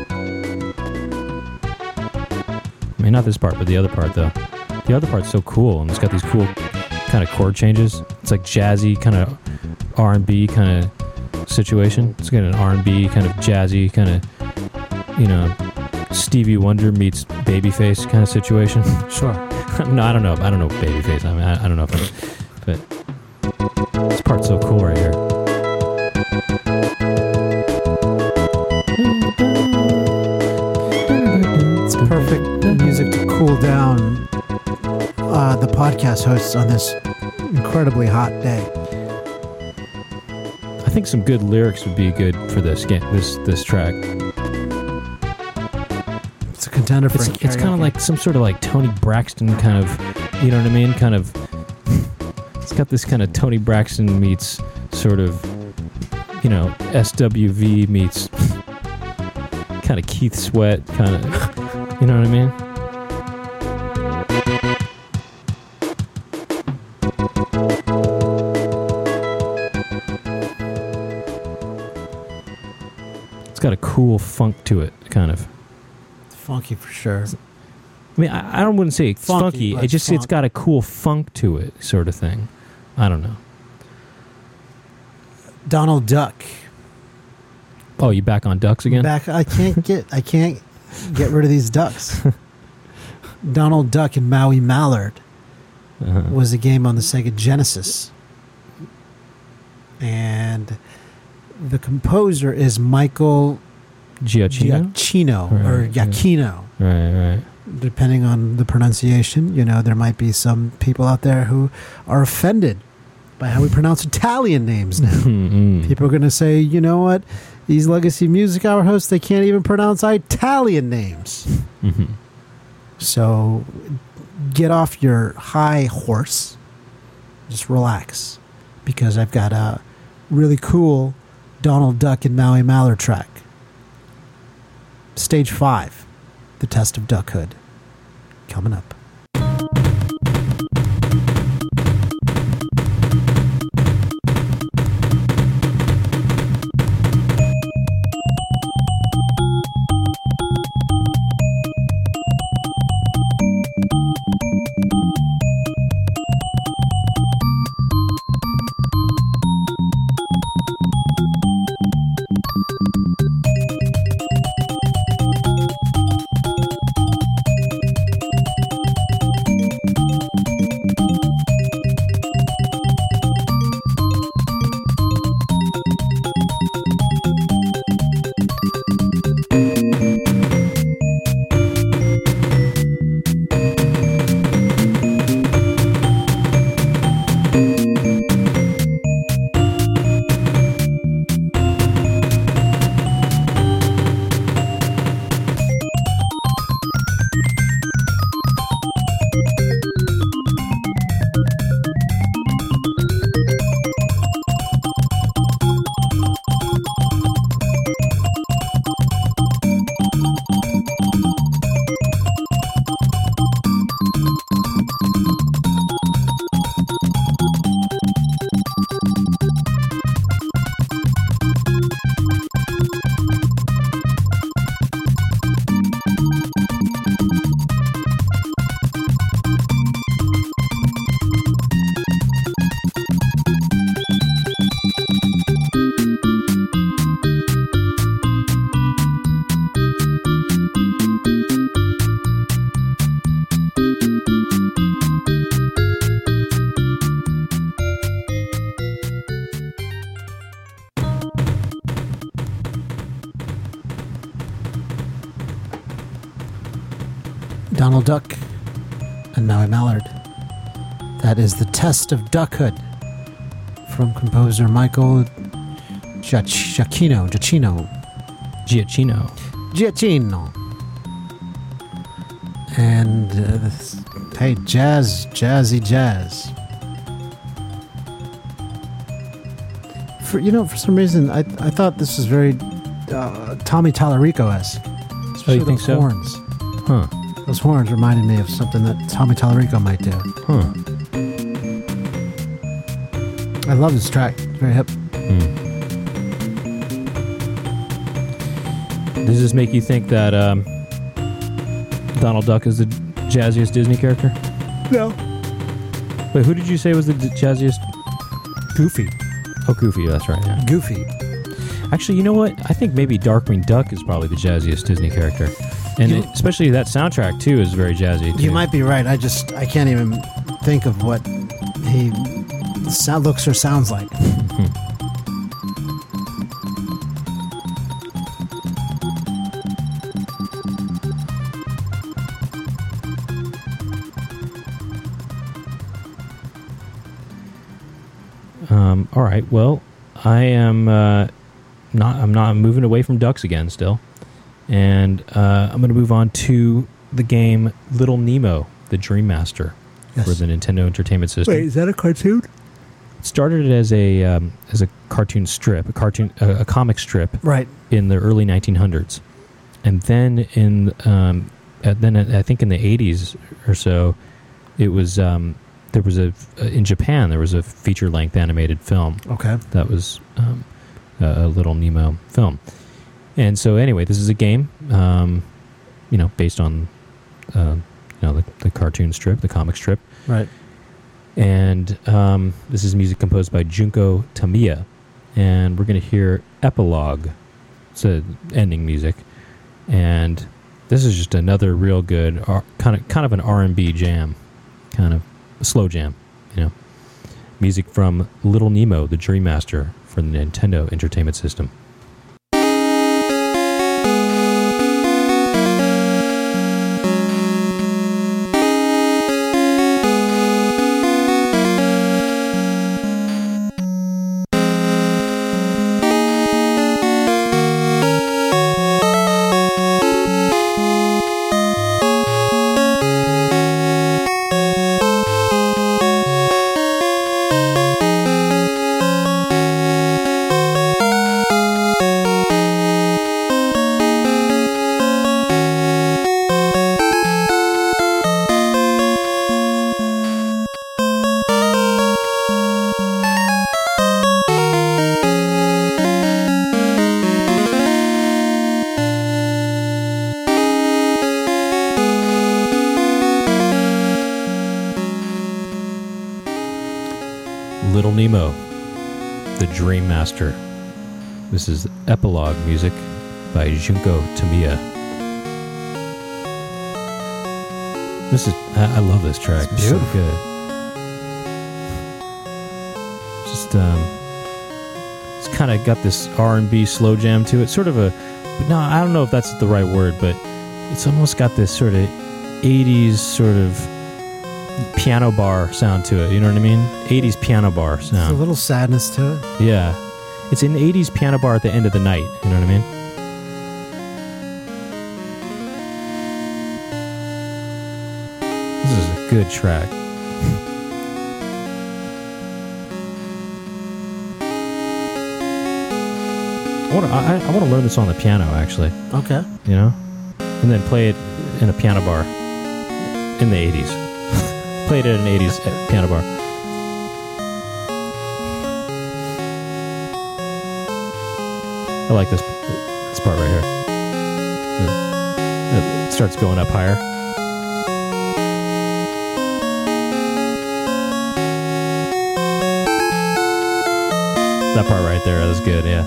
I mean, not this part, but the other part though. The other part's so cool, and it's got these cool kind of chord changes. It's like jazzy kind of R and B kind of situation. It's got an R and B kind of jazzy kind of, you know, Stevie Wonder meets Babyface kind of situation. Sure. No, I don't know. I don't know Babyface. I mean, I, I don't know if I'm, but this part's so cool right here. It's perfect music to cool down uh, the podcast hosts on this incredibly hot day. I think some good lyrics would be good for this game, this this track. It's a contender for It's, a it's kind of karaoke. like some sort of like Tony Braxton kind of, you know what I mean? Kind of, it's got this kind of Tony Braxton meets sort of, you know, S W V meets kind of Keith Sweat kind of, you know what I mean? It's got a cool funk to it, kind of. It's funky for sure. I mean, I, I don't wouldn't say it's Funky, funky. but It just funk. it's got a cool funk to it, sort of thing. I don't know. Donald Duck. Oh, you back on ducks again? Back. I can't get. I can't get rid of these ducks. Donald Duck and Maui Mallard Uh-huh. was a game on the Sega Genesis, and the composer is Michael Giacchino? Giacchino Right, or yeah. Giacchino, Right, right. depending on the pronunciation. You know, there might be some people out there who are offended by how we pronounce Italian names now. Mm-mm. People are going to say, you know what? These Legacy Music Hour hosts, they can't even pronounce Italian names. Mm-hmm. So get off your high horse. Just relax. Because I've got a really cool Donald Duck and Maui Mallard track. Stage five, The Test of Duckhood. Coming up. Donald Duck and Maui Mallard. That is The Test of Duckhood from composer Michael Giacchino. Giacchino. Giacchino. Giacchino. And uh, this, hey, jazz, jazzy jazz. For you know, for some reason, I I thought this was very uh, Tommy Tallarico-esque. Oh, you think so? Horns. Huh. Those horns reminded me of something that Tommy Tallarico might do. Huh. I love this track. It's very hip. Hmm. Does this make you think that um, Donald Duck is the jazziest Disney character? No. Wait, who did you say was the d- jazziest? Goofy. Oh, Goofy. That's right. Yeah. Goofy. Actually, you know what? I think maybe Darkwing Duck is probably the jazziest Disney character, and You- it- especially that soundtrack too is very jazzy. Too. You might be right. I just I can't even think of what he sound looks or sounds like. Um, all right. Well, I am uh, not. I'm not I'm moving away from ducks again. Still, and uh, I'm going to move on to the game Little Nemo, the Dream Master Yes. for the Nintendo Entertainment System. is that a cartoon? It started as a um, as a cartoon strip, a cartoon, uh, a comic strip Right. in the early nineteen hundreds, and then in um, uh, then I think in the eighties or so, it was um, there was a in Japan there was a feature length animated film Okay. that was um, a, a Little Nemo film, and so anyway, this is a game, um, you know, based on uh, you know the, the cartoon strip, the comic strip. Right. And um, this is music composed by Junko Tamiya. And we're going to hear Epilogue. It's a ending music. And this is just another real good, R- kind of kind of an R and B jam. Kind of a slow jam, you know. Music from Little Nemo, the Dream Master for the Nintendo Entertainment System. Little Nemo, the Dream Master. This is Epilogue music by Junko Tamiya. This is I, I love this track. It's It's so beautiful. good. Just um, it's kind of got this R and B slow jam to it. Sort of a, but no, I don't know if that's the right word, but it's almost got this sort of eighties sort of piano bar sound to it. You know what I mean? eighties piano bar There's a sound. little sadness to it. Yeah. It's an eighties piano bar at the end of the night. You know what I mean? This is a good track. I want to I, I want to learn this on the piano, actually. Okay. You know? And then play it in a piano bar in the eighties. Play it at an eighties piano bar. I like this this part right here. It, it starts going up higher. That part right there, that was good, yeah.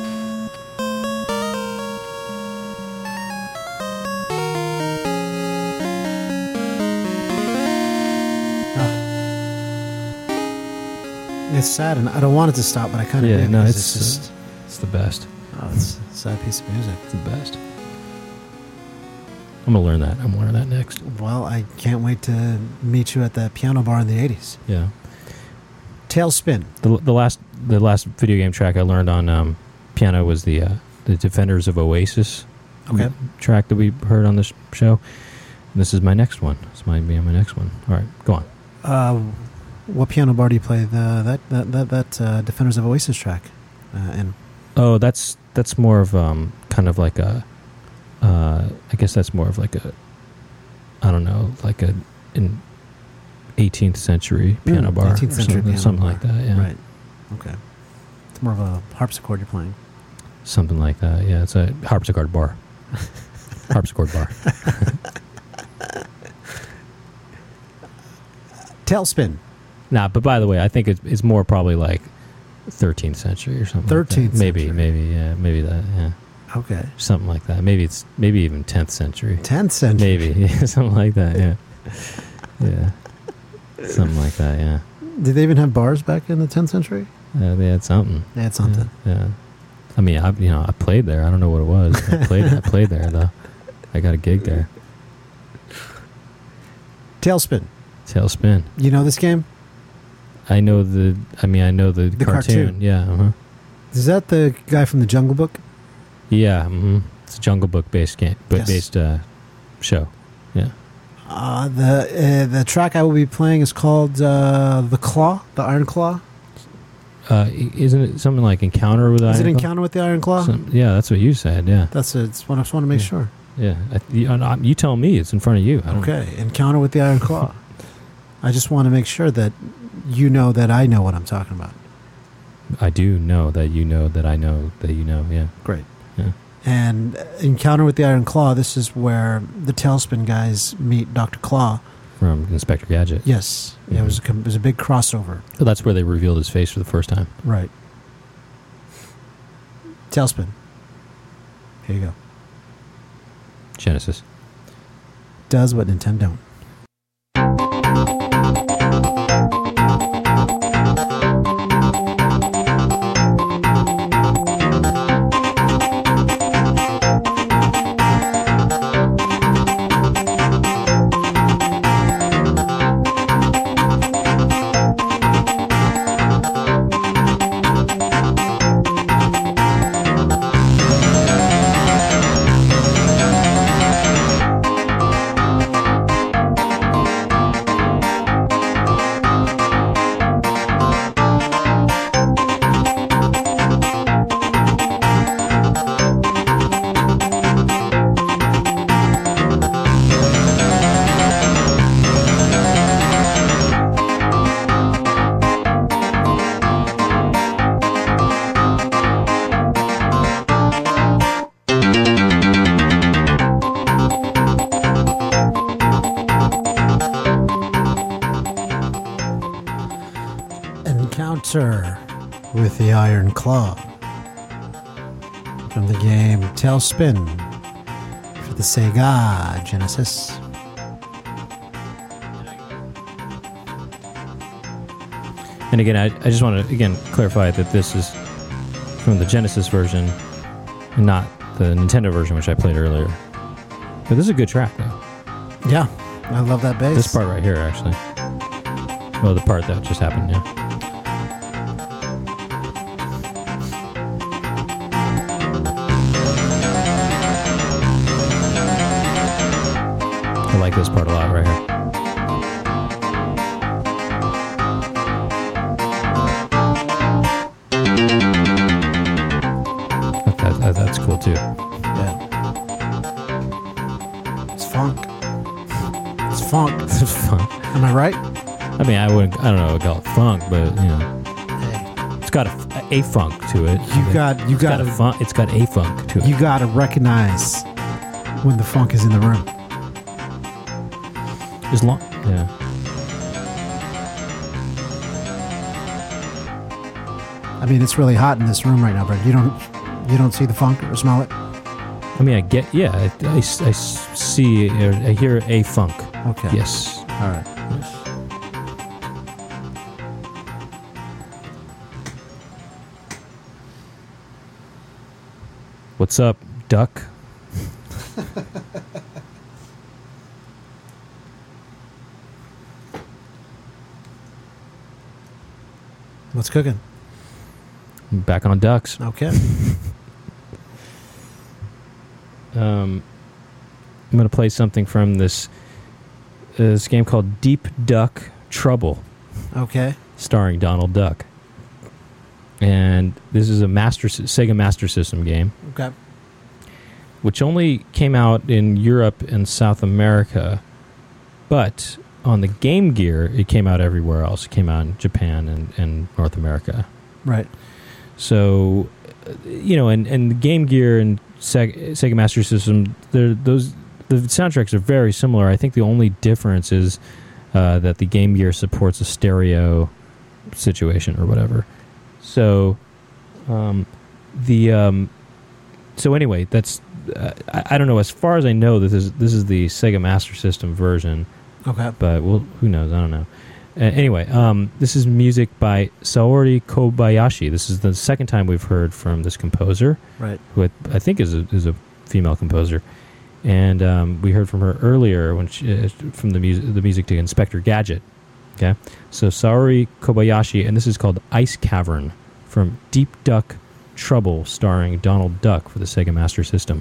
It's sad, and I don't want it to stop, but I kind of Yeah, do. no, because it's, it's just it's the best. oh, it's a sad piece of music. It's the best. I'm gonna learn that. I'm gonna learn that next. Well, I can't wait to meet you at the piano bar in the eighties. Yeah. Tailspin. The the last the last video game track I learned on um, piano was the uh, the Defenders of Oasis Okay. track that we heard on this show. And this is my next one. This might be my next one. All right, go on. Uh, what piano bar do you play the that that that, that uh, Defenders of Oasis track uh, in? Oh, that's that's more of um kind of like a. Uh, I guess that's more of like a. I don't know, like a an eighteenth century piano Mm, bar, eighteenth or century something, piano something bar. like that. Yeah, Right. Okay. It's more of a harpsichord you're playing. something like that. Yeah, it's a harpsichord bar. Harpsichord bar. Tailspin. Nah, but by the way, I think it's, it's more probably like thirteenth century or something. thirteenth like that. Maybe, century. maybe, yeah, maybe that, yeah, Okay. something like that. Maybe it's maybe even tenth century. tenth century. Maybe, yeah, something like that. Yeah, yeah, something like that. Yeah, Did they even have bars back in the tenth century? uh, they had something. They had something. Yeah, yeah. I mean, I you know I played there. I don't know what it was. I played I played there though. I got a gig there. Tailspin. Tailspin. You know this game? I know the. I mean, I know the, The cartoon. cartoon. Yeah. Uh-huh. Is that the guy from the Jungle Book? Yeah. Mm-hmm. It's a Jungle Book based game, but Yes. based uh, show. Yeah. Uh, the uh, the track I will be playing is called uh, The Claw, the Iron Claw. Uh, i- isn't it something like Encounter with Is Iron it Claw? Encounter with the Iron Claw? Some- yeah, that's what you said. Yeah. That's it. It's what I just want to make Yeah. sure. Yeah. I, you, uh, you tell me. It's in front of you. I don't, Okay, Encounter with the Iron Claw. I just want to make sure that you know that I know what I'm talking about. I do know that you know that I know that you know. Yeah. Great. Yeah. And Encounter with the Iron Claw, this is where the Tailspin guys meet Doctor Claw. From Inspector Gadget. Yes. Yeah, it, was a, com- it was a big crossover. So that's where they revealed his face for the first time. Right. Tailspin. Here you go. Genesis. Does what Nintendo don't. Encounter with the Iron Claw from the game Tailspin for the Sega Genesis. And again, I, I just want to again clarify that this is from the Genesis version, and not the Nintendo version, which I played earlier. But this is a good track, though. Yeah, I love that bass. This part right here, actually. Well, the part that just happened, yeah. I like this part a lot right here. That, that, that- that's cool too. Yeah. It's funk. It's funk. It's fun. Am I right? I mean, I wouldn't. I don't know. Call it funk, but you know, Hey, it's got a, a funk to it. you got you It's got got a to funk. It's got a funk to it. you got to recognize when the funk is in the room. As long, yeah. I mean, it's really hot in this room right now, but you don't you don't see the funk or smell it. I mean, I get. Yeah, I, I, I see. Or I hear a funk. Okay. Yes. All right. What's up, duck? What's cooking? Back on ducks. Okay. Um, I'm going to play something from this uh, this game called Deep Duck Trouble, Okay. starring Donald Duck. And this is a Master Sega Master System game, Okay. which only came out in Europe and South America, but on the Game Gear, it came out everywhere else. It came out in Japan and, and North America. Right. So, uh, you know, and, and the Game Gear and Sega, Sega Master System, they're, those the soundtracks are very similar. I think the only difference is uh, that the Game Gear supports a stereo situation or whatever. So, um, the um, so anyway, that's uh, I, I don't know. As far as I know, this is this is the Sega Master System version. Okay. But well, who knows? I don't know. Uh, anyway, um, this is music by Saori Kobayashi. This is the second time we've heard from this composer, Right. who I, I think is a, is a female composer, and um, we heard from her earlier when she, uh, from the music the music to Inspector Gadget. Okay, so Saori Kobayashi, and this is called Ice Cavern from Deep Duck Trouble, starring Donald Duck for the Sega Master System.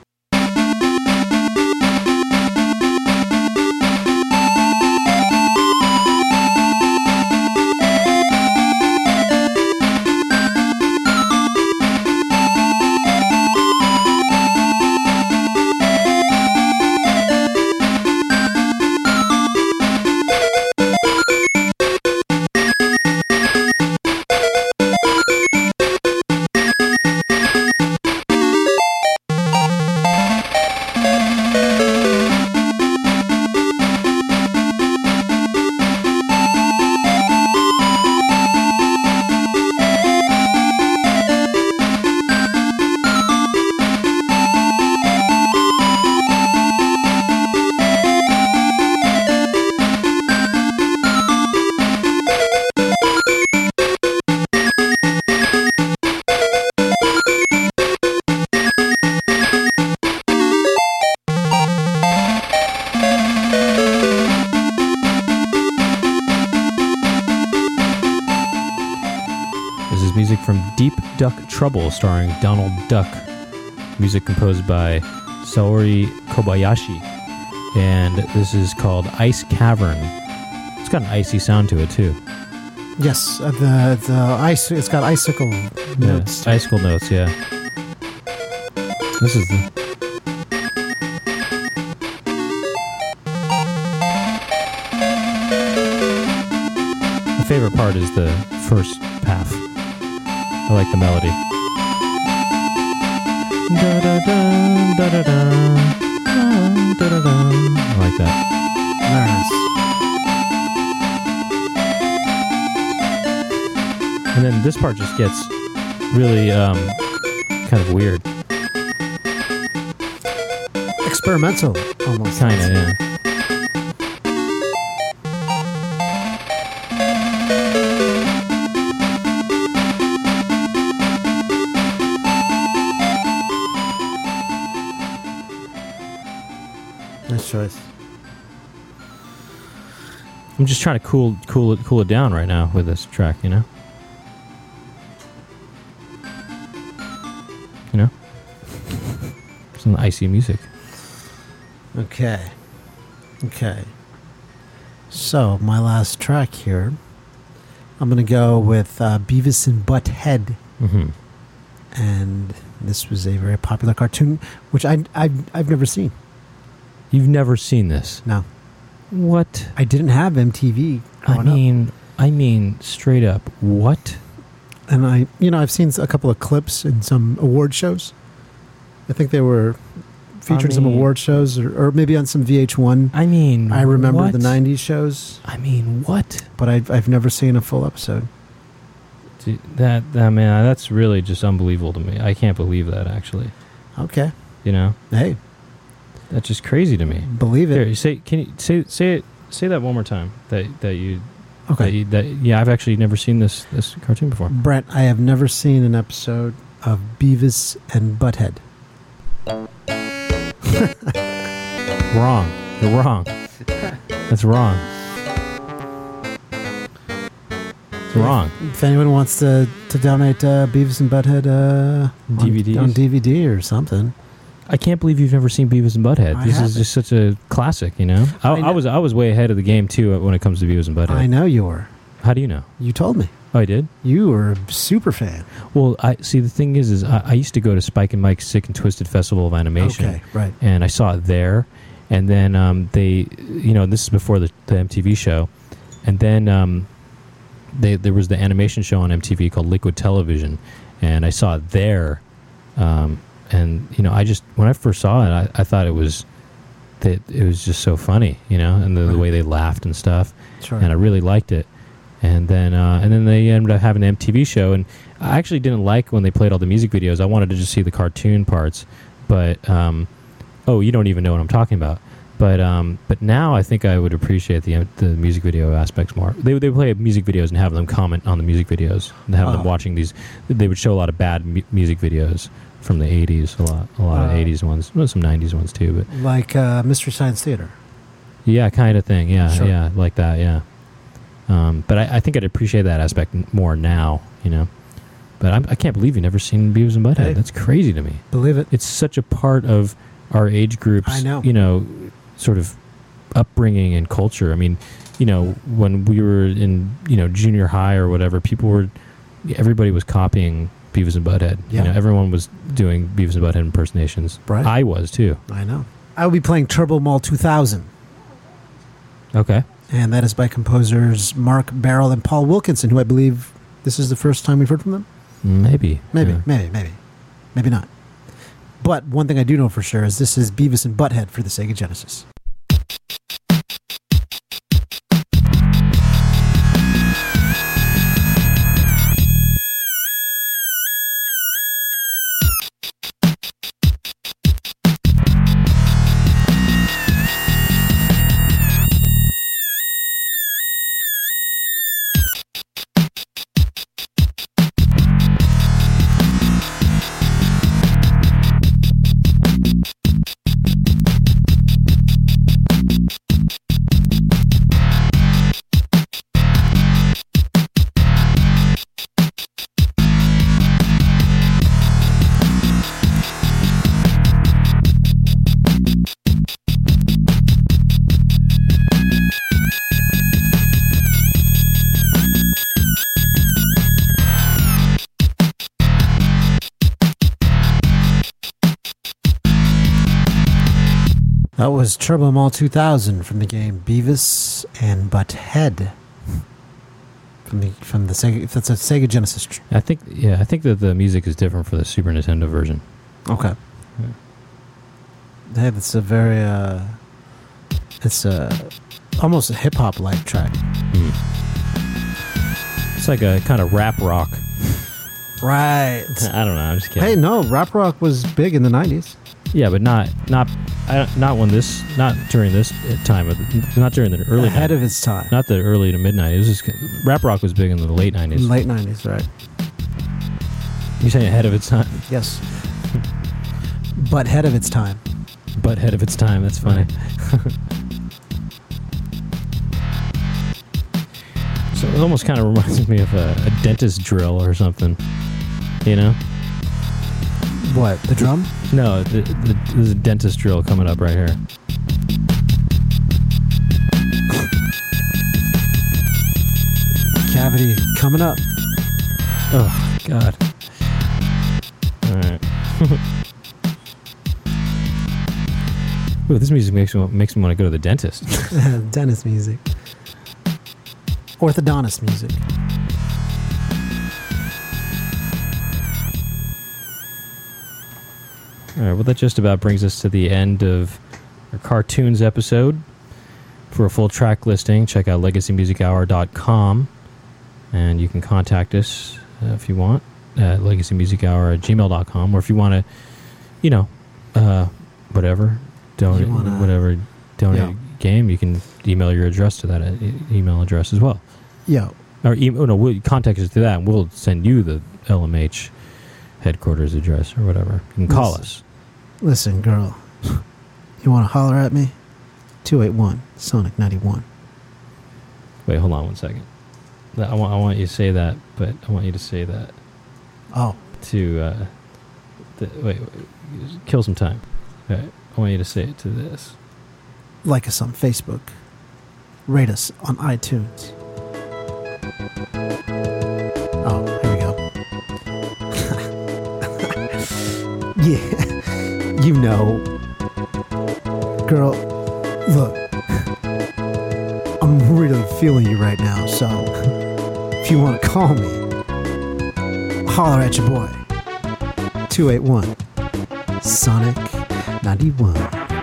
From Deep Duck Trouble, starring Donald Duck. Music composed by Saori Kobayashi. And this is called Ice Cavern. It's got an icy sound to it, too. Yes, uh, the the ice. It's got icicle notes. Yeah, icicle notes, yeah. This is the... My favorite part is the first half. I like the melody. Da da da da da da da da da. I like that. Nice. And then this part just gets really um, kind of weird. Experimental, almost. Kind of, yeah. Choice. I'm just trying to cool cool it cool it down right now with this track, you know? You know? Some icy music. Okay. Okay. So, my last track here, I'm going to go with uh, Beavis and Butt-Head. Mm-hmm. And this was a very popular cartoon, which I, I, I've never seen. You've never seen this? No. What? I didn't have M T V I mean, up. I mean, straight up, what? And I, you know, I've seen a couple of clips in some award shows. I think they were featured in some mean, award shows, or, or maybe on some V H one. I mean, I remember what? the nineties shows. I mean, what? But I've, I've never seen a full episode. Dude, that, that, man, that's really just unbelievable to me. I can't believe that, actually. Okay. You know? Hey. That's just crazy to me. Believe it. Here, you say, can you say say it? Say that one more time. That that you. Okay. That, you, that yeah, I've actually never seen this this cartoon before. Brent, I have never seen an episode of Beavis and Butthead. Wrong. You're wrong. That's wrong. It's wrong. If anyone wants to, to donate uh, Beavis and Butthead uh, D V Ds? on, on D V D or something. I can't believe you've never seen Beavis and Butthead. I this haven't. is just such a classic, you know? I, I I, know. was I was way ahead of the game, too, when it comes to Beavis and Butthead. I know you were. How do you know? You told me. Oh, I did? You were a super fan. Well, I see, the thing is, is I, I used to go to Spike and Mike's Sick and Twisted Festival of Animation. Okay, right. And I saw it there. And then um, they, you know, this is before the, the M T V show. And then um, they, there was the animation show on M T V called Liquid Television. And I saw it there. Um, and, you know, I just, when I first saw it, I, I thought it was, that it was just so funny, you know, and the, the way they laughed and stuff. Sure. And I really liked it. And then, uh, and then they ended up having an M T V show, and I actually didn't like when they played all the music videos. I wanted to just see the cartoon parts, but um, oh, you don't even know what I'm talking about. But um, but now I think I would appreciate the the music video aspects more. They would they would play music videos and have them comment on the music videos, and have Oh. them watching these. They would show a lot of bad mu- music videos from the eighties, a lot a lot of Uh. eighties ones, well, some nineties ones too. But Like uh, Mystery Science Theater. yeah, kind of thing. Yeah, Sure. yeah, like that. Yeah. Um, but I, I think I'd appreciate that aspect n- more now, you know. But I'm, I can't believe you've never seen Beavis and Butthead. Hey. That's crazy to me. Believe it. It's such a part of our age group's, I know. you know, sort of upbringing and culture. I mean, you know, when we were in, you know, junior high or whatever, people were, everybody was copying Beavis and Butthead. Yeah. You know, everyone was doing Beavis and Butthead impersonations. Right. I was too. I know. I will be playing Turbo Mall two thousand. Okay. And that is by composers Mark Barrel and Paul Wilkinson, who I believe this is the first time we've heard from them. Maybe. Maybe, Yeah. maybe, maybe. Maybe not. But one thing I do know for sure is this is Beavis and Butthead for the Sega Genesis. That was Turbo Mall two thousand from the game Beavis and Butthead. From the from the Sega, if that's a Sega Genesis. Tr- I think, yeah, I think that the music is different for the Super Nintendo version. okay. Hey, that's a very uh, it's a almost a hip hop like track. Mm. It's like a kind of rap rock. Right. I don't know. I'm just kidding. Hey, no, rap rock was big in the nineties. Yeah, but not not I don't- not when this not during this time of the, not during the early Ahead nineties. of its time. Not the early to mid nineties. It was just rap rock was big in the late nineties. Late nineties, right? You saying ahead of its time, Yes. But head of its time. but ahead of its time. That's funny. So it almost kind of reminds me of a, a dentist drill or something. You know? What? The drum? No, the, the, there's a dentist drill coming up right here. Cavity coming up. Oh God! All right. Ooh, this music makes me makes me want to go to the dentist. Dentist music. Orthodontist music. All right. Well, that just about brings us to the end of our cartoons episode. For a full track listing, check out legacy music hour dot com, and you can contact us uh, if you want at legacy music hour at gmail dot com, or if you want to, you know, uh, whatever, donate, You wanna- whatever donate yeah. game, you can email your address to that e- email address as well. Yo. Or e- oh, no, we'll contact us to that, and we'll send you the L M H headquarters address or whatever. You can call Listen. us. Listen, girl. You want to holler at me? two eight one Sonic ninety-one. Wait, hold on one second. I want I want you to say that, but I want you to say that Oh, to uh, the, wait, wait, kill some time. All right, I want you to say it to this. like us on Facebook. Rate us on iTunes. Oh, here we go. Yeah, you know, girl, look, I'm really feeling you right now, so if you want to call me, holler at your boy. two eight one Sonic ninety-one.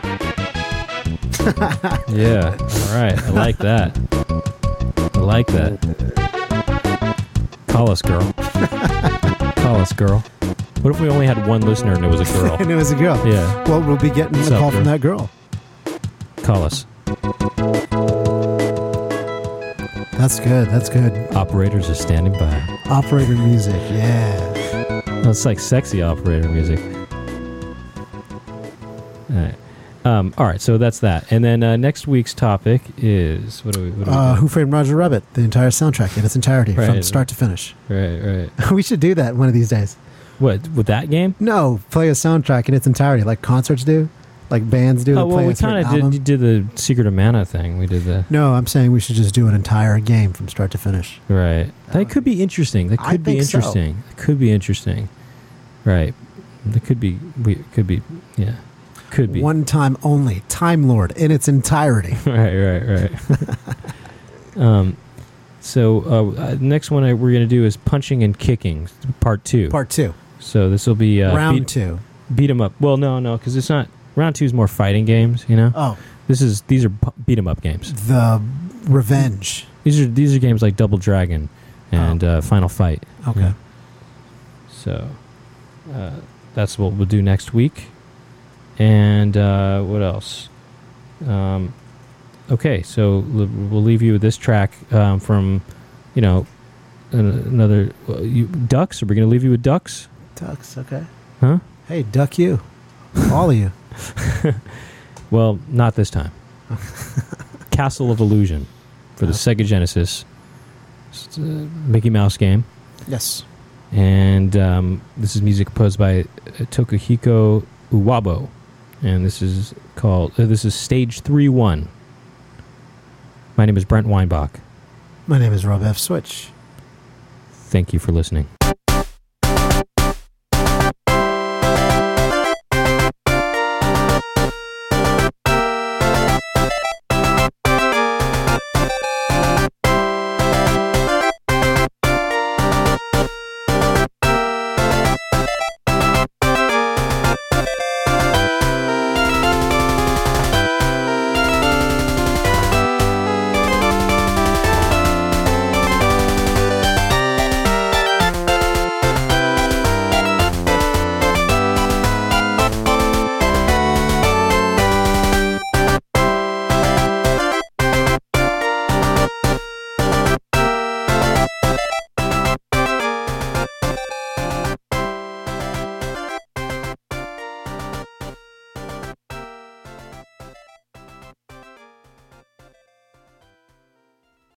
Yeah, all right, I like that. I like that. Call us, girl. Call us, girl. What if we only had one listener and it was a girl? And it was a girl. Yeah. Well, we'll be getting What's a up, call from girl? that girl. Call us. That's good. That's good. Operators are standing by. Operator music. Yeah. That's like sexy operator music. All right. Um, all right, so that's that. And then uh, next week's topic is what do we? What do we Uh, do? Who Framed Roger Rabbit? The entire soundtrack in its entirety, Right. from start to finish. Right, right. We should do that one of these days. What with that game? No, play a soundtrack in its entirety, like concerts do, like bands do. Oh that well, play we a certain kind of album. did, did the Secret of Mana thing. We did the No, I'm saying we should just do an entire game from start to finish. right. That could be interesting. That I could be think so. interesting. That could be interesting. Right. That could be. We could be. Yeah. Could be. One time only. Time Lord in its entirety. Right, right, right. um, so uh, uh, next one I, we're going to do is punching and kicking, part two. Part two. So this will be uh, Round beat, two. beat 'em up. Well, no, no, because it's not. Round two is more fighting games. You know, Oh, this is these are pu- beat 'em up games. the Revenge. These are these are games like Double Dragon and uh, Final Fight. Okay. Yeah. So uh, that's what we'll do next week. And uh, what else? Um, okay, so l- we'll leave you with this track um, from, you know, an- another well, you, Ducks. Are we going to leave you with Ducks? Ducks, okay. Huh? Hey, duck you. All of you. Well, not this time. Castle of Illusion for the Sega Genesis. It's a Mickey Mouse game. Yes. And um, this is music composed by uh, Tokuhiko Uwabo. And this is called, uh, this is Stage three one. My name is Brent Weinbach. My name is Rob F. Switch. Thank you for listening.